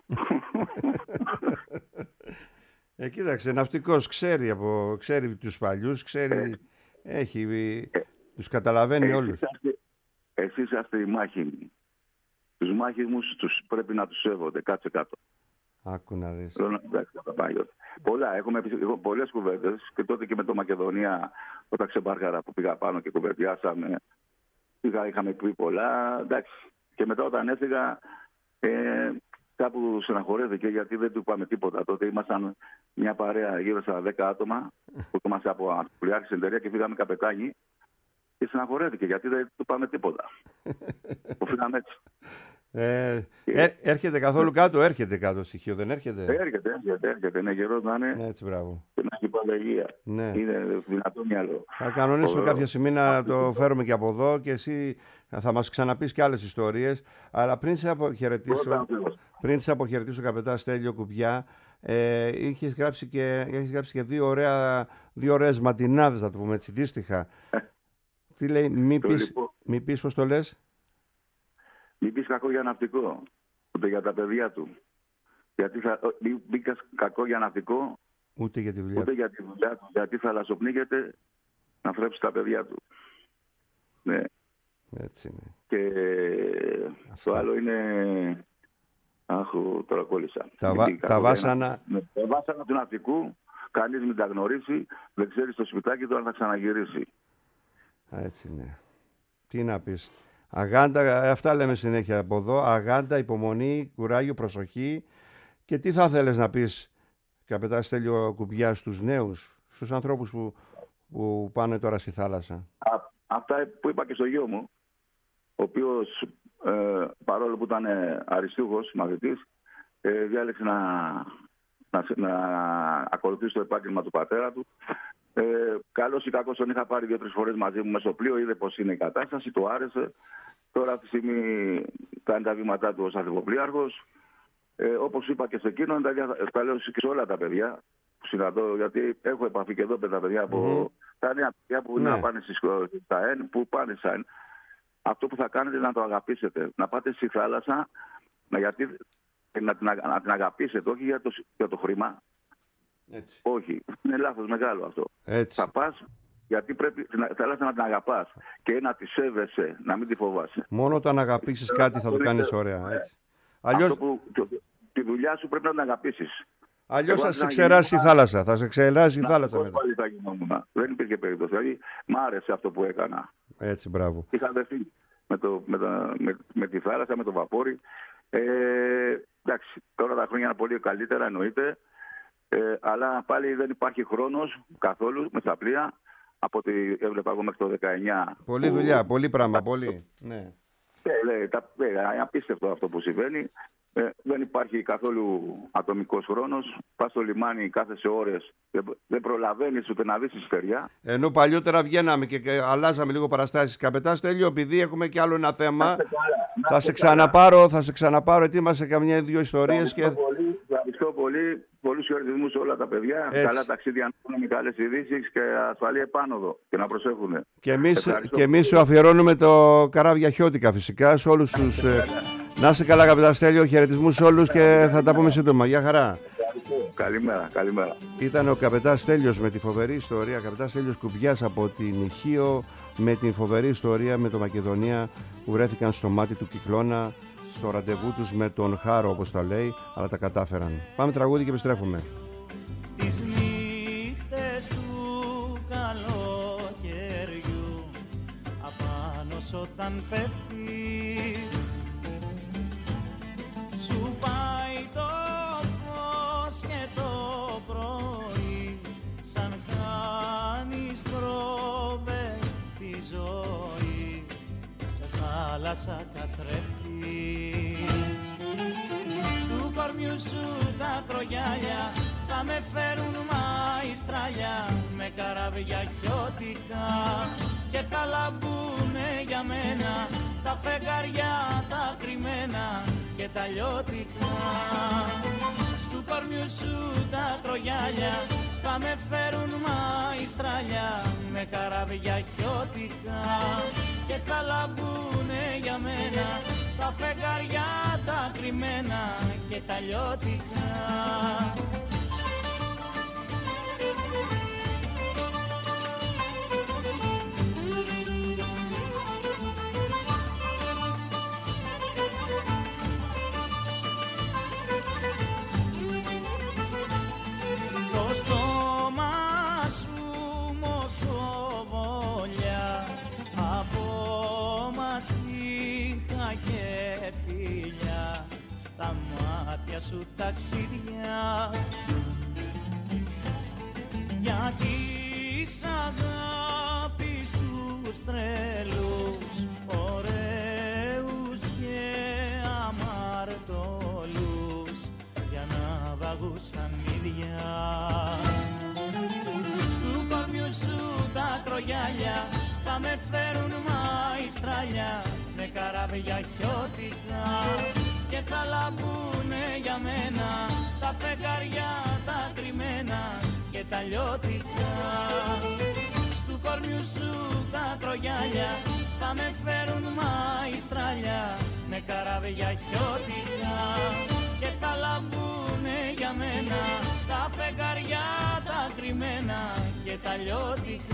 Ε, κοίταξε, ναυτικός ξέρει, από, ξέρει τους παλιούς, ξέρει, ε, έχει, ε, τους καταλαβαίνει εσείς όλους. Είσαστε, εσείς είσαστε οι μάχημοι. Τους μάχημους τους πρέπει να τους σέβονται, κάτσε κάτω. Άκου να δεις. Πολλά, έχουμε πολλές κουβέντες και τότε και με το Μακεδονία όταν ξεμπάρκαρα που πήγα πάνω και κουβεντιάσαμε, πήγα, είχαμε πει πολλά, εντάξει. Και μετά όταν έφυγα ε, κάπου στεναχωρέθηκε γιατί δεν του είπαμε τίποτα. Τότε ήμασταν μια παρέα γύρω στα δέκα άτομα που είμαστε από πουλιάρχη στην εταιρεία και φύγαμε καπετάνι και στεναχωρέθηκε γιατί δεν του είπαμε τίποτα. Το φύγαμε έτσι. Ε, ε, έρχεται καθόλου κάτω, έρχεται κάτω στοιχείο, δεν έρχεται. Έρχεται, έρχεται, έρχεται. Είναι γερός να είναι. Έτσι, μπράβο. Και να έχει παλαιγία. Ναι. Είναι δυνατό μυαλό. Θα κανονίσουμε κάποια στιγμή να το φέρουμε και από εδώ και εσύ θα μας ξαναπείς και άλλες ιστορίες. Αλλά πριν σε αποχαιρετήσω, πριν σε αποχαιρετήσω καπετά Στέλιο Κουπιά, ε, είχες γράψει και, είχες γράψει και δύο, ωραία, δύο ωραίες ματινάδες, να το πούμε έτσι, δύστιχα. Τι λέει, μη πεις, μη πεις πώς το λες. Μην πεις κακό για ναυτικό, ούτε για τα παιδιά του. Γιατί θα, μην πεις κακό για ναυτικό, ούτε για τη δουλειά ούτε του. Για τη δουλειά του. Γιατί θα λασοπνίγεται να θρέψει τα παιδιά του. Ναι. Έτσι είναι. Και αυτό. Το άλλο είναι... Αχ, τώρα κόλλησα. Τα, βα... τα βάσανα... Ναι. Τα βάσανα του ναυτικού, κανείς μην τα γνωρίσει, δεν ξέρει στο σπιτάκι του αν θα ξαναγυρίσει. Έτσι είναι. Τι να πεις. Αγάντα, αυτά λέμε συνέχεια από εδώ. Αγάντα, υπομονή, κουράγιο, προσοχή. Και τι θα θέλεις να πεις, καπετά Στέλιο Κουπιά, στους νέους, στους ανθρώπους που, που πάνε τώρα στη θάλασσα. Α, αυτά που είπα και στο γιο μου, ο οποίος ε, παρόλο που ήταν αριστούχος μαθητής, ε, διάλεξε να, να, να ακολουθήσει το επάγγελμα του πατέρα του. Ε, καλώς ή κακώς τον είχα πάρει δύο-τρεις φορές μαζί μου μέσα στο πλοίο, είδε πως είναι η κατάσταση, του άρεσε. Τώρα αυτή τη στιγμή κάνει τα βήματά του ως ανθιποπλοίαρχος. Ε, όπως είπα και σε εκείνον, τα, τα λέω και σε όλα τα παιδιά που συναντώ, γιατί έχω επαφή και εδώ με τα παιδιά από mm. τα νέα παιδιά που είναι ναι. να πάνε στα ΕΝ, που πάνε στα ΕΝ. Αυτό που θα κάνετε είναι να το αγαπήσετε. Να πάτε στη θάλασσα, να, γιατί, να, την, να την αγαπήσετε, όχι για το, για το χρήμα. Έτσι. Όχι, είναι λάθος μεγάλο αυτό. Έτσι. Θα πας γιατί πρέπει τη θάλασσα να την αγαπάς και να τη σέβεσαι, να μην τη φοβάσαι. Μόνο όταν αγαπήσεις κάτι θα το κάνεις ωραία. Έτσι. Αλλιώς... Αυτό που, τη δουλειά σου πρέπει να την αγαπήσεις. Αλλιώς θα σε ξεράσει η θάλασσα. Θα σε ξεράσει η θάλασσα μετά. Θα δεν υπήρχε περίπτωση. Δηλαδή, μ' άρεσε αυτό που έκανα. Έτσι, μπράβο. Είχα δεθεί με, το, με, τα, με, με τη θάλασσα, με το βαπόρι. Ε, εντάξει, τώρα τα χρόνια είναι πολύ καλύτερα, εννοείται. Ε, αλλά πάλι δεν υπάρχει χρόνος καθόλου με τα πλοία. Από ό,τι έβλεπα εγώ μέχρι το δεκαεννιά. Πολύ που... δουλειά, πολύ πράγμα, πολύ. Ναι. Ε, ε, τα, ε, είναι απίστευτο αυτό που συμβαίνει. Ε, δεν υπάρχει καθόλου ατομικός χρόνος. Πας στο λιμάνι, κάθεσαι ώρες. Δεν, δεν προλαβαίνεις ούτε να δεις τη στεριά. Ενώ παλιότερα βγαίναμε και, και αλλάζαμε λίγο παραστάσεις. Καπετά Στέλιο, επειδή έχουμε και άλλο ένα θέμα, να θα, σε ξαναπάρω, θα σε ξαναπάρω. Ετοίμασε καμιά ή δύο ιστορίες. Και... πολύ, ευχαριστώ πολύ. Πολλούς χαιρετισμούς σε όλα τα παιδιά. Έτσι. Καλά ταξίδια να έχουν καλές ειδήσεις και ασφαλή επάνωδο και να προσέχουν. Και εμείς, και εμείς σου αφιερώνουμε το καράβια χιώτικα φυσικά σε όλους τους. Να είσαι καλά, καπετά Στέλιο, χαιρετισμούς σε όλους και θα τα πούμε σύντομα. Γεια χαρά. Καλημέρα, καλημέρα. Ήταν ο καπετάς Στέλιος με τη φοβερή ιστορία. Καπετάς Στέλιος Κουπιάς από την Ηχείο, με την φοβερή ιστορία με το Μακεδονία που βρέθηκαν στο μάτι του κυκλώνα, στο ραντεβού τους με τον Χάρο όπως τα λέει, αλλά τα κατάφεραν. Πάμε τραγούδι και επιστρέφουμε. Τις νύχτες του καλοκαιριού απάνω όταν πέφτει σου πάει το φως και το πρωί σαν χάνεις πρόβες τη ζωή σε θάλασσα καθρέφτη. Στου κορμιού σου τα κρογιάλια θα με φέρουν μαϊστράλια με καράβια χιώτικα και θα λαμπούνε για μένα τα φεγγαριά τα κρυμμένα και τα λιώτικα. Στου κορμιού σου τα κρογιάλια θα με φέρουν μαϊστράλια με καράβια χιώτικα και θα λαμπούνε για μένα τα φεγγαριά τα κρυμμένα και τα λιώτικα. Το στόμα σου μοσχοβολιά από μαστίχα και φιλιά, τα μάτια σου ταξίδια για της αγάπης τους τρελούς, ωραίους και αμαρτωλούς για να βαγούσαν ίδια. Στου κορμιού σου τα κρογιάλια θα με φέρουν μαϊστράλια με καράβια χιώτικα και θα λαμπούνε για μένα τα φεγγαριά τα κρυμμένα και τα λιώτικα. Στου κορμιού σου τα κρογιάλια θα με φέρουν μαϊστράλια με καράβια χιώτικα και θα λαμπούνε για μένα τα φεγγαριά τα κρυμμένα και τα λιώτικα.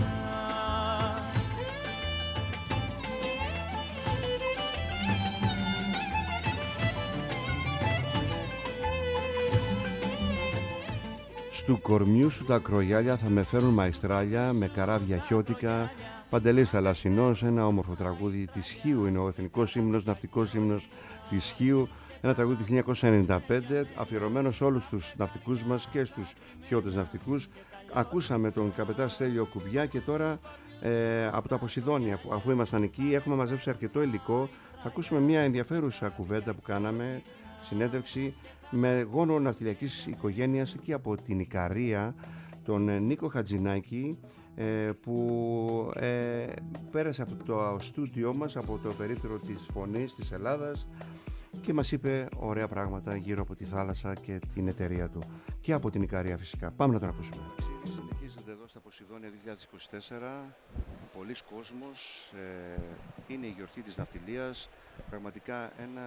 Στου κορμιού σου τα ακρογιάλια θα με φέρουν μαϊστράλια με καράβια χιώτικα. Παντελής Θαλασσινός, ένα όμορφο τραγούδι της Χίου, είναι ο εθνικός ύμνος, ναυτικός ύμνος της Χίου. Ένα τραγούδι του χίλια εννιακόσια ενενήντα πέντε, αφιερωμένο σε όλους τους ναυτικούς μας και στους χιώτες ναυτικούς. Ακούσαμε τον καπετάν Στέλιο Κουμπιά και τώρα ε, από τα Ποσειδόνια, αφού ήμασταν εκεί, έχουμε μαζέψει αρκετό υλικό. Θα ακούσουμε μια ενδιαφέρουσα κουβέντα που κάναμε, συνέντευξη με γόνο ναυτιλιακής οικογένειας εκεί από την Ικαρία, τον Νίκο Χατζηνάκη, ε, που ε, πέρασε από το στούντιό μας, από το περίπτερο της Φωνής της Ελλάδας και μας είπε ωραία πράγματα γύρω από τη θάλασσα και την εταιρεία του και από την Ικαρία φυσικά. Πάμε να τον ακούσουμε. Συνεχίζεται εδώ στα Ποσειδόνια δύο χιλιάδες είκοσι τέσσερα, πολλής κόσμος, ε, είναι η γιορτή της ναυτιλίας, πραγματικά ένα...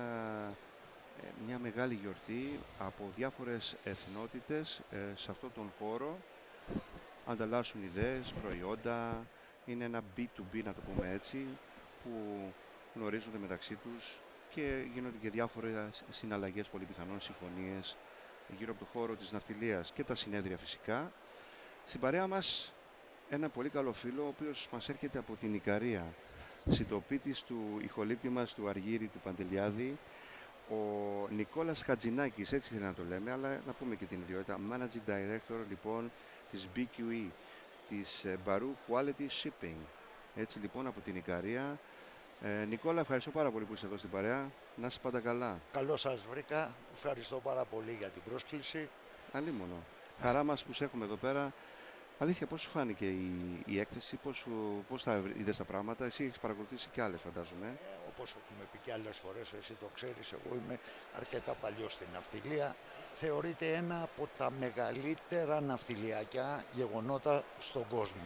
μια μεγάλη γιορτή από διάφορες εθνότητες ε, σε αυτόν τον χώρο, ανταλλάσσουν ιδέες, προϊόντα, είναι ένα μπι του μπι να το πούμε έτσι, που γνωρίζονται μεταξύ τους και γίνονται και διάφορες συναλλαγές, πολύ πιθανόν συμφωνίες γύρω από το χώρο της ναυτιλίας και τα συνέδρια φυσικά. Στην παρέα μας ένα πολύ καλό φίλο, ο οποίος μας έρχεται από την Ικαρία, συντοπίτης του ηχολήπτη μας, του Αργύρη, του Παντελιάδη, ο Νικόλας Χατζηνάκης, έτσι θέλει να το λέμε, αλλά να πούμε και την ιδιότητα, Managing Director λοιπόν της μπι κιου ι, της Baru Quality Shipping. Έτσι λοιπόν από την Ικαρία. Ε, Νικόλα, ευχαριστώ πάρα πολύ που είσαι εδώ στην παρέα. Να είσαι πάντα καλά. Καλώς σας βρήκα. Ευχαριστώ πάρα πολύ για την πρόσκληση. Αλίμονο. Χαρά μας που σε έχουμε εδώ πέρα. Αλήθεια, πώς σου φάνηκε η, η έκθεση, πώς, σου, πώς τα είδες τα πράγματα? Εσύ έχεις παρακολουθήσει και άλλες, φαντάζομαι. Ε, όπως έχουμε πει και άλλες φορές, εσύ το ξέρεις, εγώ είμαι αρκετά παλιός στην ναυτιλία. Θεωρείται ένα από τα μεγαλύτερα ναυτιλιακά γεγονότα στον κόσμο.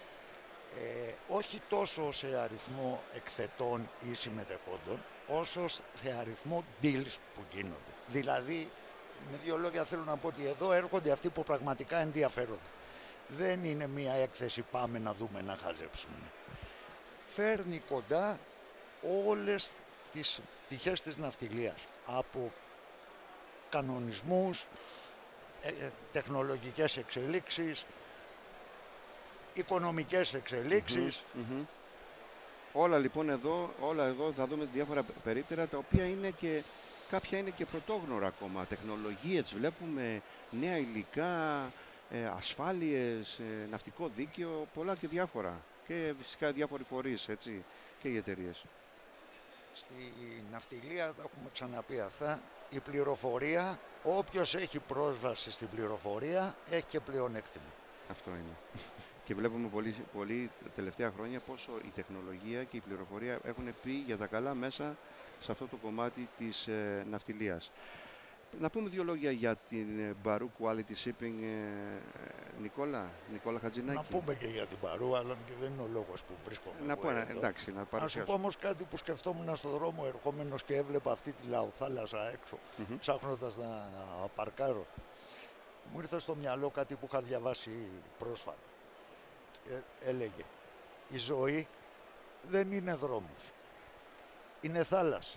Ε, όχι τόσο σε αριθμό εκθετών ή συμμετεχόντων, όσο σε αριθμό deals που γίνονται. Δηλαδή, με δύο λόγια θέλω να πω ότι εδώ έρχονται αυτοί που πραγματικά ενδιαφέρονται. Δεν είναι μία έκθεση πάμε να δούμε, να χαζέψουμε. φέρνει κοντά όλες τις πτυχές της ναυτιλίας, από κανονισμούς, ε, τεχνολογικές εξελίξεις, οικονομικές εξελίξεις. Mm-hmm, mm-hmm. Όλα λοιπόν εδώ, όλα εδώ θα δούμε διάφορα περίπτερα, τα οποία είναι και, κάποια είναι και πρωτόγνωρα ακόμα. Τεχνολογίες, βλέπουμε νέα υλικά, ε, ασφάλειες, ε, ναυτικό δίκαιο, πολλά και διάφορα. Και φυσικά διάφοροι φορείς, έτσι, και οι εταιρείες. Στη ναυτιλία, τα έχουμε ξαναπεί αυτά, η πληροφορία, όποιος έχει πρόσβαση στην πληροφορία, έχει και πλεονέκτημα. Αυτό είναι. Και βλέπουμε πολύ, πολύ τελευταία χρόνια πόσο η τεχνολογία και η πληροφορία έχουν πει για τα καλά μέσα σε αυτό το κομμάτι της ε, ναυτιλίας. Να πούμε δύο λόγια για την Baroo Quality Shipping, ε, Νικόλα, Νικόλα Χατζηνάκη. Να πούμε και για την Baroo, αλλά και δεν είναι ο λόγος που βρίσκομαι. Να πω, εντάξει, να παρουσιάσω. Να σου πω όμως κάτι που σκεφτόμουν στον δρόμο ερχόμενος και έβλεπα αυτή τη λαοθάλασσα έξω, mm-hmm. ψάχνοντας να παρκάρω. Μου ήρθε στο μυαλό κάτι που είχα διαβάσει πρόσφατα. Ε, έλεγε, η ζωή δεν είναι δρόμος, είναι θάλασσα.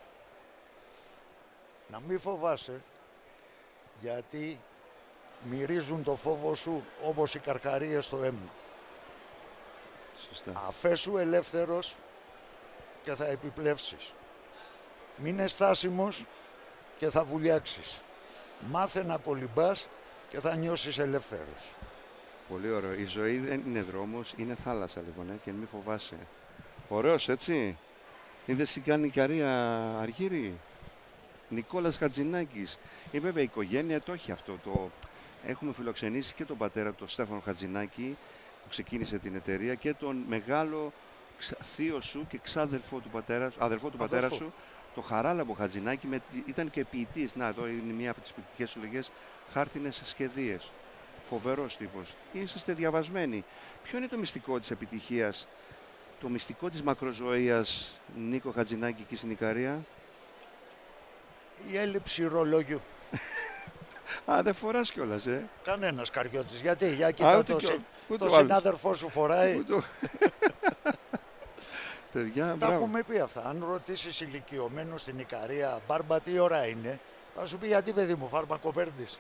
Να μην φοβάσαι, γιατί μυρίζουν το φόβο σου όπως οι καρκαρίες στο αίμα. Σωστά. Αφέσου ελεύθερος και θα επιπλεύσεις. Μείνε στάσιμος και θα βουλιάξεις. Μάθε να κολυμπάς και θα νιώσεις ελεύθερος. Πολύ ωραίο. Η ζωή δεν είναι δρόμος, είναι θάλασσα λοιπόν, ε, και μην φοβάσαι. Ωραίος, έτσι. Είδες τι κάνει η Καρία Αργύρη. Νικόλας Χατζηνάκης. Ε, βέβαια η οικογένεια το έχει αυτό. Το... Έχουμε φιλοξενήσει και τον πατέρα του, τον Στέφανο Χατζηνάκη, που ξεκίνησε την εταιρεία, και τον μεγάλο θείο σου και ξάδερφο του πατέρα, αδερφό του πατέρα σου, το Χαράλαμπο Χατζηνάκη, με... ήταν και ποιητής. Να, εδώ είναι μία από τις ποιητικές συλλογές, Χάρτινες Σχεδίες. Φοβερός τύπος. Είσαστε διαβασμένοι. Ποιο είναι το μυστικό της επιτυχίας, το μυστικό της μακροζωίας, Νίκο Χατζηνάκη, και στην Ικαρία? Η έλλειψη ρολόγιου. Α, δεν φοράς κιόλας, ε. Κανένας καριώτης. Γιατί, για κοιτά το, συ... το συνάδελφό σου φοράει. Ούτε... Παιδιά, τα μπράβο. έχουμε πει αυτά. Αν ρωτήσεις ηλικιωμένο στην Ικαρία, Μπάρμπα, τι ώρα είναι, θα σου πει, γιατί παιδί μου, φάρμακο παίρνεις.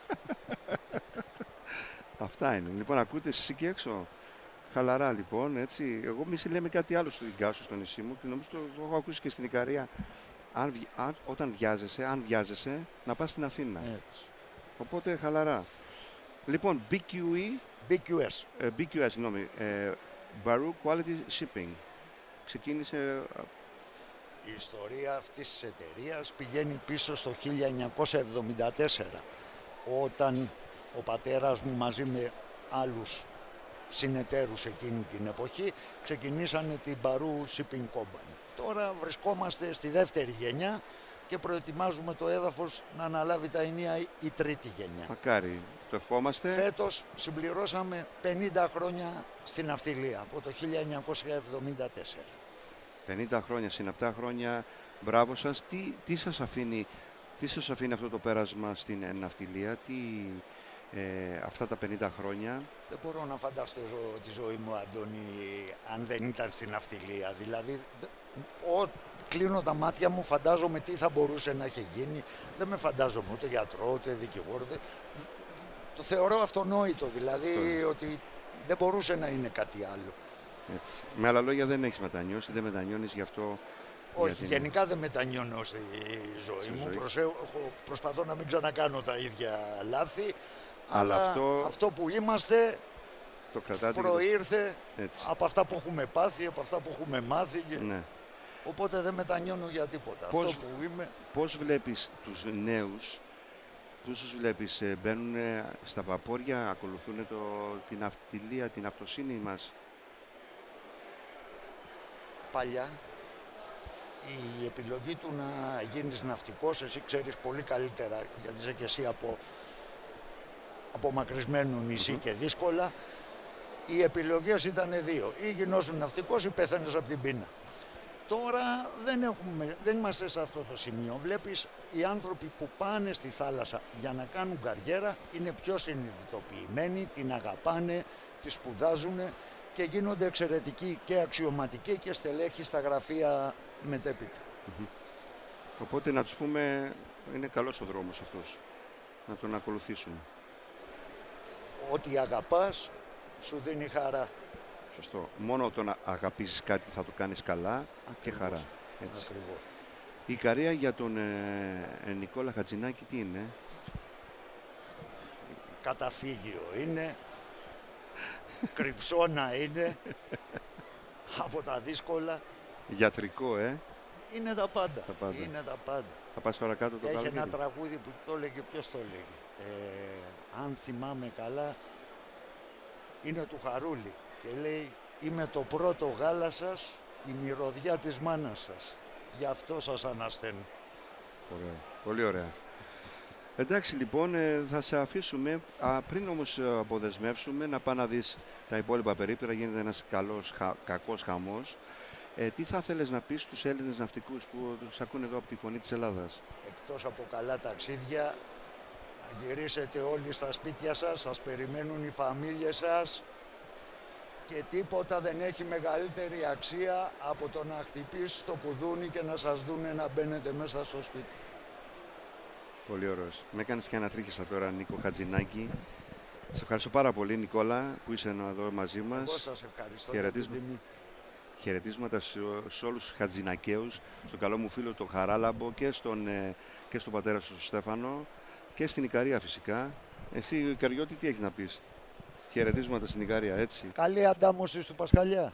Αυτά είναι. Λοιπόν, ακούτε εσείς εκεί έξω. Χαλαρά λοιπόν, έτσι. Εγώ μη λέμε κάτι άλλο στο Γκάσο, στο νησί μου, και νομίζω το, το έχω ακούσει και στην Ικαρία. Αν, αν, όταν βιάζεσαι, αν βιάζεσαι, να πας στην Αθήνα. Έτσι. Οπότε χαλαρά. Λοιπόν, μπι κιου ι, μπι κιου ες. Ε, μπι κιου ες, συγγνώμη. Ε, Baroo Quality Shipping. Ξεκίνησε... Η ιστορία αυτής της εταιρείας πηγαίνει πίσω στο χίλια εννιακόσια εβδομήντα τέσσερα, όταν ο πατέρας μου μαζί με άλλους συνεταίρους εκείνη την εποχή ξεκινήσανε την Baroo Shipping Company. Τώρα βρισκόμαστε στη δεύτερη γενιά και προετοιμάζουμε το έδαφος να αναλάβει τα ενία η τρίτη γενιά. Μακάρι, το ευχόμαστε. Φέτος συμπληρώσαμε πενήντα χρόνια στην ναυτιλία, από το χίλια εννιακόσια εβδομήντα τέσσερα. πενήντα χρόνια, συναπτά χρόνια, μπράβο σας. Τι, τι, σας αφήνει, τι σας αφήνει αυτό το πέρασμα στην ναυτιλία, τι, ε, αυτά τα πενήντα χρόνια? Δεν μπορώ να φανταστώ τη ζωή μου, Αντώνη, αν δεν ήταν στην ναυτιλία. Δηλαδή, ο, κλείνω τα μάτια μου, φαντάζομαι τι θα μπορούσε να έχει γίνει. Δεν με φαντάζομαι ούτε γιατρό, ούτε δικηγόρο. Δεν, το θεωρώ αυτονόητο, δηλαδή, το... ότι δεν μπορούσε να είναι κάτι άλλο. Έτσι. Με άλλα λόγια, δεν έχεις μετανιώσει, δεν μετανιώνεις γι' αυτό? Όχι, την... γενικά δεν μετανιώνω στη ζωή στη μου. Ζωή. Προσε... Προσπαθώ να μην ξανακάνω τα ίδια λάθη. Αλλά, αλλά αυτό... αυτό που είμαστε το κρατάτε προήρθε το... από αυτά που έχουμε πάθει, από αυτά που έχουμε μάθει. Και... Ναι. Οπότε δεν μετανιώνω για τίποτα. Πώς, αυτό που είμαι... πώς βλέπεις τους νέους, πώς τους βλέπεις, μπαίνουν στα βαπόρια, ακολουθούν το, την αυτιλία, την αυτοσύνη μας? Παλιά η επιλογή του να γίνεις ναυτικός, εσύ ξέρεις πολύ καλύτερα, γιατί είσαι και εσύ από απομακρυσμένο νησί mm-hmm. και δύσκολα, οι επιλογές ήταν δύο. Ή γινώσουν ναυτικός ή πέθανες από την πείνα. Τώρα δεν, έχουμε, δεν είμαστε σε αυτό το σημείο. Βλέπεις, οι άνθρωποι που πάνε στη θάλασσα για να κάνουν καριέρα είναι πιο συνειδητοποιημένοι, την αγαπάνε, τη σπουδάζουν και γίνονται εξαιρετικοί και αξιωματικοί και στελέχοι στα γραφεία μετέπειτα. Mm-hmm. Οπότε να τους πούμε, είναι καλός ο δρόμος αυτός, να τον ακολουθήσουν. Ό,τι αγαπάς σου δίνει χαρά. Σωστό. Μόνο το να αγαπήσεις κάτι θα το κάνεις καλά. Ακριβώς. Και χαρά. Έτσι. Ακριβώς. Η Ικαρία για τον ε, Νικόλα Χατζηνάκη τι είναι? Καταφύγιο είναι, κρυψώνα είναι, από τα δύσκολα. Γιατρικό, ε. Είναι τα πάντα. Τα πάντα. Είναι τα πάντα. Θα πας παρακάτω το Έχει καλοκαίρι. ένα τραγούδι που το έλεγε, ποιος το έλεγε. Ε, αν θυμάμαι καλά, είναι του Χαρούλη και λέει «Είμαι το πρώτο γάλα σας, η μυρωδιά της μάνας σας. Γι' αυτό σας ανασταίνω». Ωραία. Πολύ ωραία. Εντάξει λοιπόν, θα σε αφήσουμε, α, πριν όμως αποδεσμεύσουμε, να πάω να δεις τα υπόλοιπα περίπτερα, γίνεται ένας καλός, χα, κακός χαμός. Ε, τι θα θέλεις να πεις στους Έλληνες ναυτικούς που τους ακούνε εδώ από τη Φωνή της Ελλάδας? Εκτός από καλά ταξίδια, να γυρίσετε όλοι στα σπίτια σας, σας περιμένουν οι φαμίλιες σας και τίποτα δεν έχει μεγαλύτερη αξία από το να χτυπήσει το κουδούνι και να σας δούνε να μπαίνετε μέσα στο σπίτι. Πολύ ωραίος. Με έκανες και ανατρίχισα τώρα, Νίκο Χατζηνάκη. Σε ευχαριστώ πάρα πολύ, Νικόλα, που είσαι εδώ μαζί μας. Εγώ σας ευχαριστώ. Χαιρετίσμα... για την τιμή. Χαιρετίσματα σε, σε όλους τους Χατζηνακαίους, στον καλό μου φίλο τον Χαράλαμπο και στον, ε, και στον πατέρα σου, τον Στέφανο, και στην Ικαρία φυσικά. Εσύ, Ικαριώτη, τι έχεις να πεις? Χαιρετίσματα στην Ικαρία, έτσι. Καλή αντάμωση του Πασχαλιά.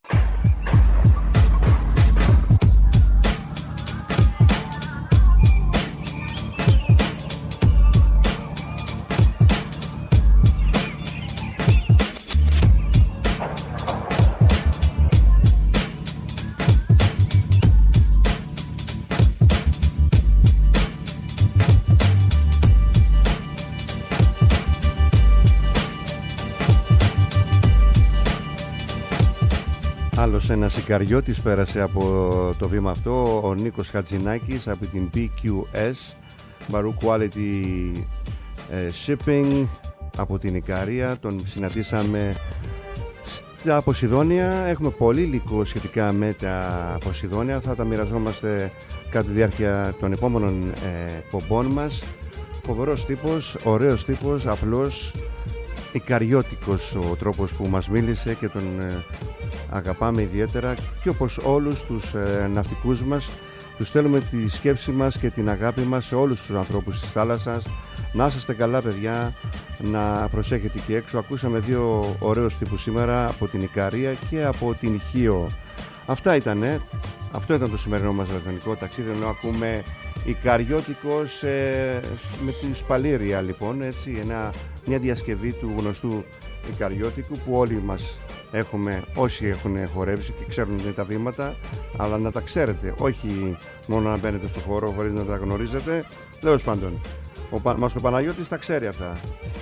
Άλλος ένας Ικαριώτης πέρασε από το βήμα αυτό, ο Νίκος Χατζηνάκης από την μπι κιου ες, Baru Quality Shipping από την Ικαρία. Τον συναντήσαμε στα Ποσειδόνια. Έχουμε πολύ υλικό σχετικά με τα Ποσειδόνια, θα τα μοιραζόμαστε κατά τη διάρκεια των επόμενων ε, πομπών μας. Φοβερός τύπος, ωραίος τύπος, απλός, ικαριώτικος ο τρόπος που μας μίλησε και τον ε, αγαπάμε ιδιαίτερα, και όπως όλους τους ε, ναυτικούς μας τους στέλνουμε τη σκέψη μας και την αγάπη μας σε όλους τους ανθρώπους της θάλασσας. Να είσαστε καλά, παιδιά, να προσέχετε και έξω. Ακούσαμε δύο ωραίους τύπους σήμερα από την Ικαρία και από την Χίο. Αυτά ήτανε. Αυτό ήταν το σημερινό μας ραδιοφωνικό ταξίδι, ενώ ακούμε Ικαριώτικος ε, με την Σπαλήρια, λοιπόν, έτσι, ένα, μια διασκευή του γνωστού Ικαριώτικου που όλοι μας έχουμε, όσοι έχουν χορέψει και ξέρουν τα βήματα, αλλά να τα ξέρετε, όχι μόνο να μπαίνετε στο χώρο χωρίς να τα γνωρίζετε. Τέλος πάντων, ο Μαστο Παναγιώτης τα ξέρει αυτά.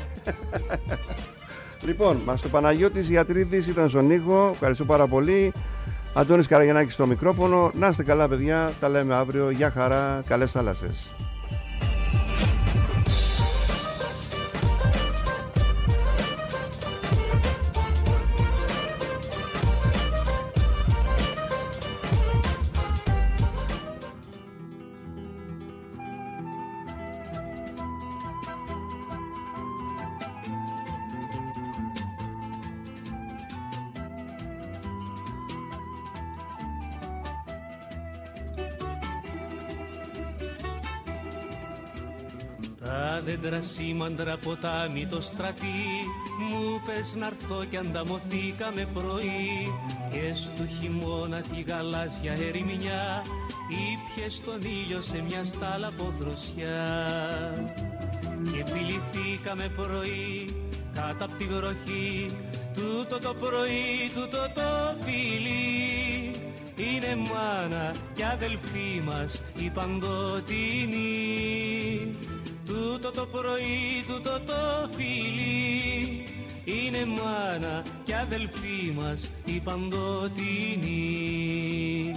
Λοιπόν, Μαστο Παναγιώτης Ιατρίδης ήταν στον ήχο, ευχαριστώ πάρα πολύ. Αντώνης Καραγιαννάκης στο μικρόφωνο. Να είστε καλά, παιδιά, τα λέμε αύριο. Γεια χαρά, καλές θάλασσες. Τα δέντρα σήμαντρα ποτάμι το στρατή, μου πες να'ρθώ κι ανταμωθήκαμε πρωί. Και στου χειμώνα τη γαλάζια ερημινιά ήπιες τον ήλιο σε μια στάλα από δροσιά. Και φιληθήκαμε πρωί κάτω απ' τη βροχή, τούτο το πρωί, τούτο το φιλί είναι μάνα και αδελφή μας η παντοτινή. Τούτο το πρωί, τούτο το φιλί είναι μάνα και αδελφή μας η παντοτινή.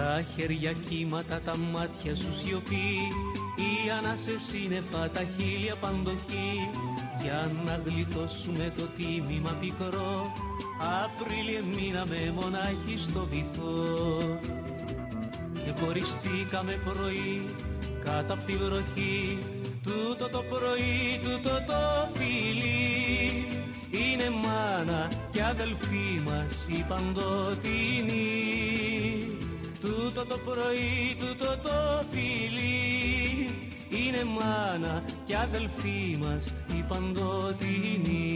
Τα χέρια κύματα, τα μάτια σου σιωπή, οι ανάσες σύννεφα, τα χείλια παντοχή, για να γλιτώσουμε το τίμημα πικρό, Απρίλη μείναμε μονάχοι στο βυθό. Και χωριστήκαμε πρωί κάτω απ' τη βροχή, τούτο το πρωί, τούτο το φιλί, είναι μάνα και αδελφή μας η παντοτινή. Τούτο το πρωί, τούτο το φιλί, είναι μάνα και αδελφή μας η παντοτινή.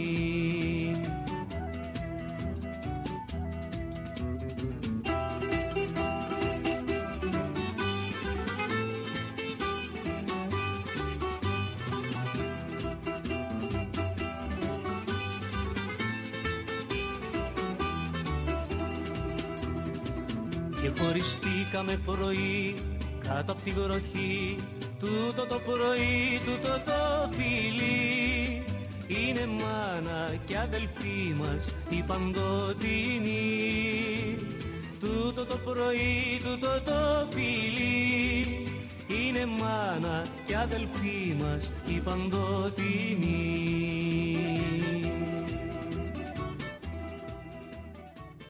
Και χωριστήκαμε πρωί κάτω απ' τη βροχή, τούτο το πρωί, τούτο το φιλί, είναι μάνα και αδελφή μας η παντοτινή. Τούτο το πρωί, τούτο το φιλί, είναι μάνα και αδελφή μας η παντοτινή.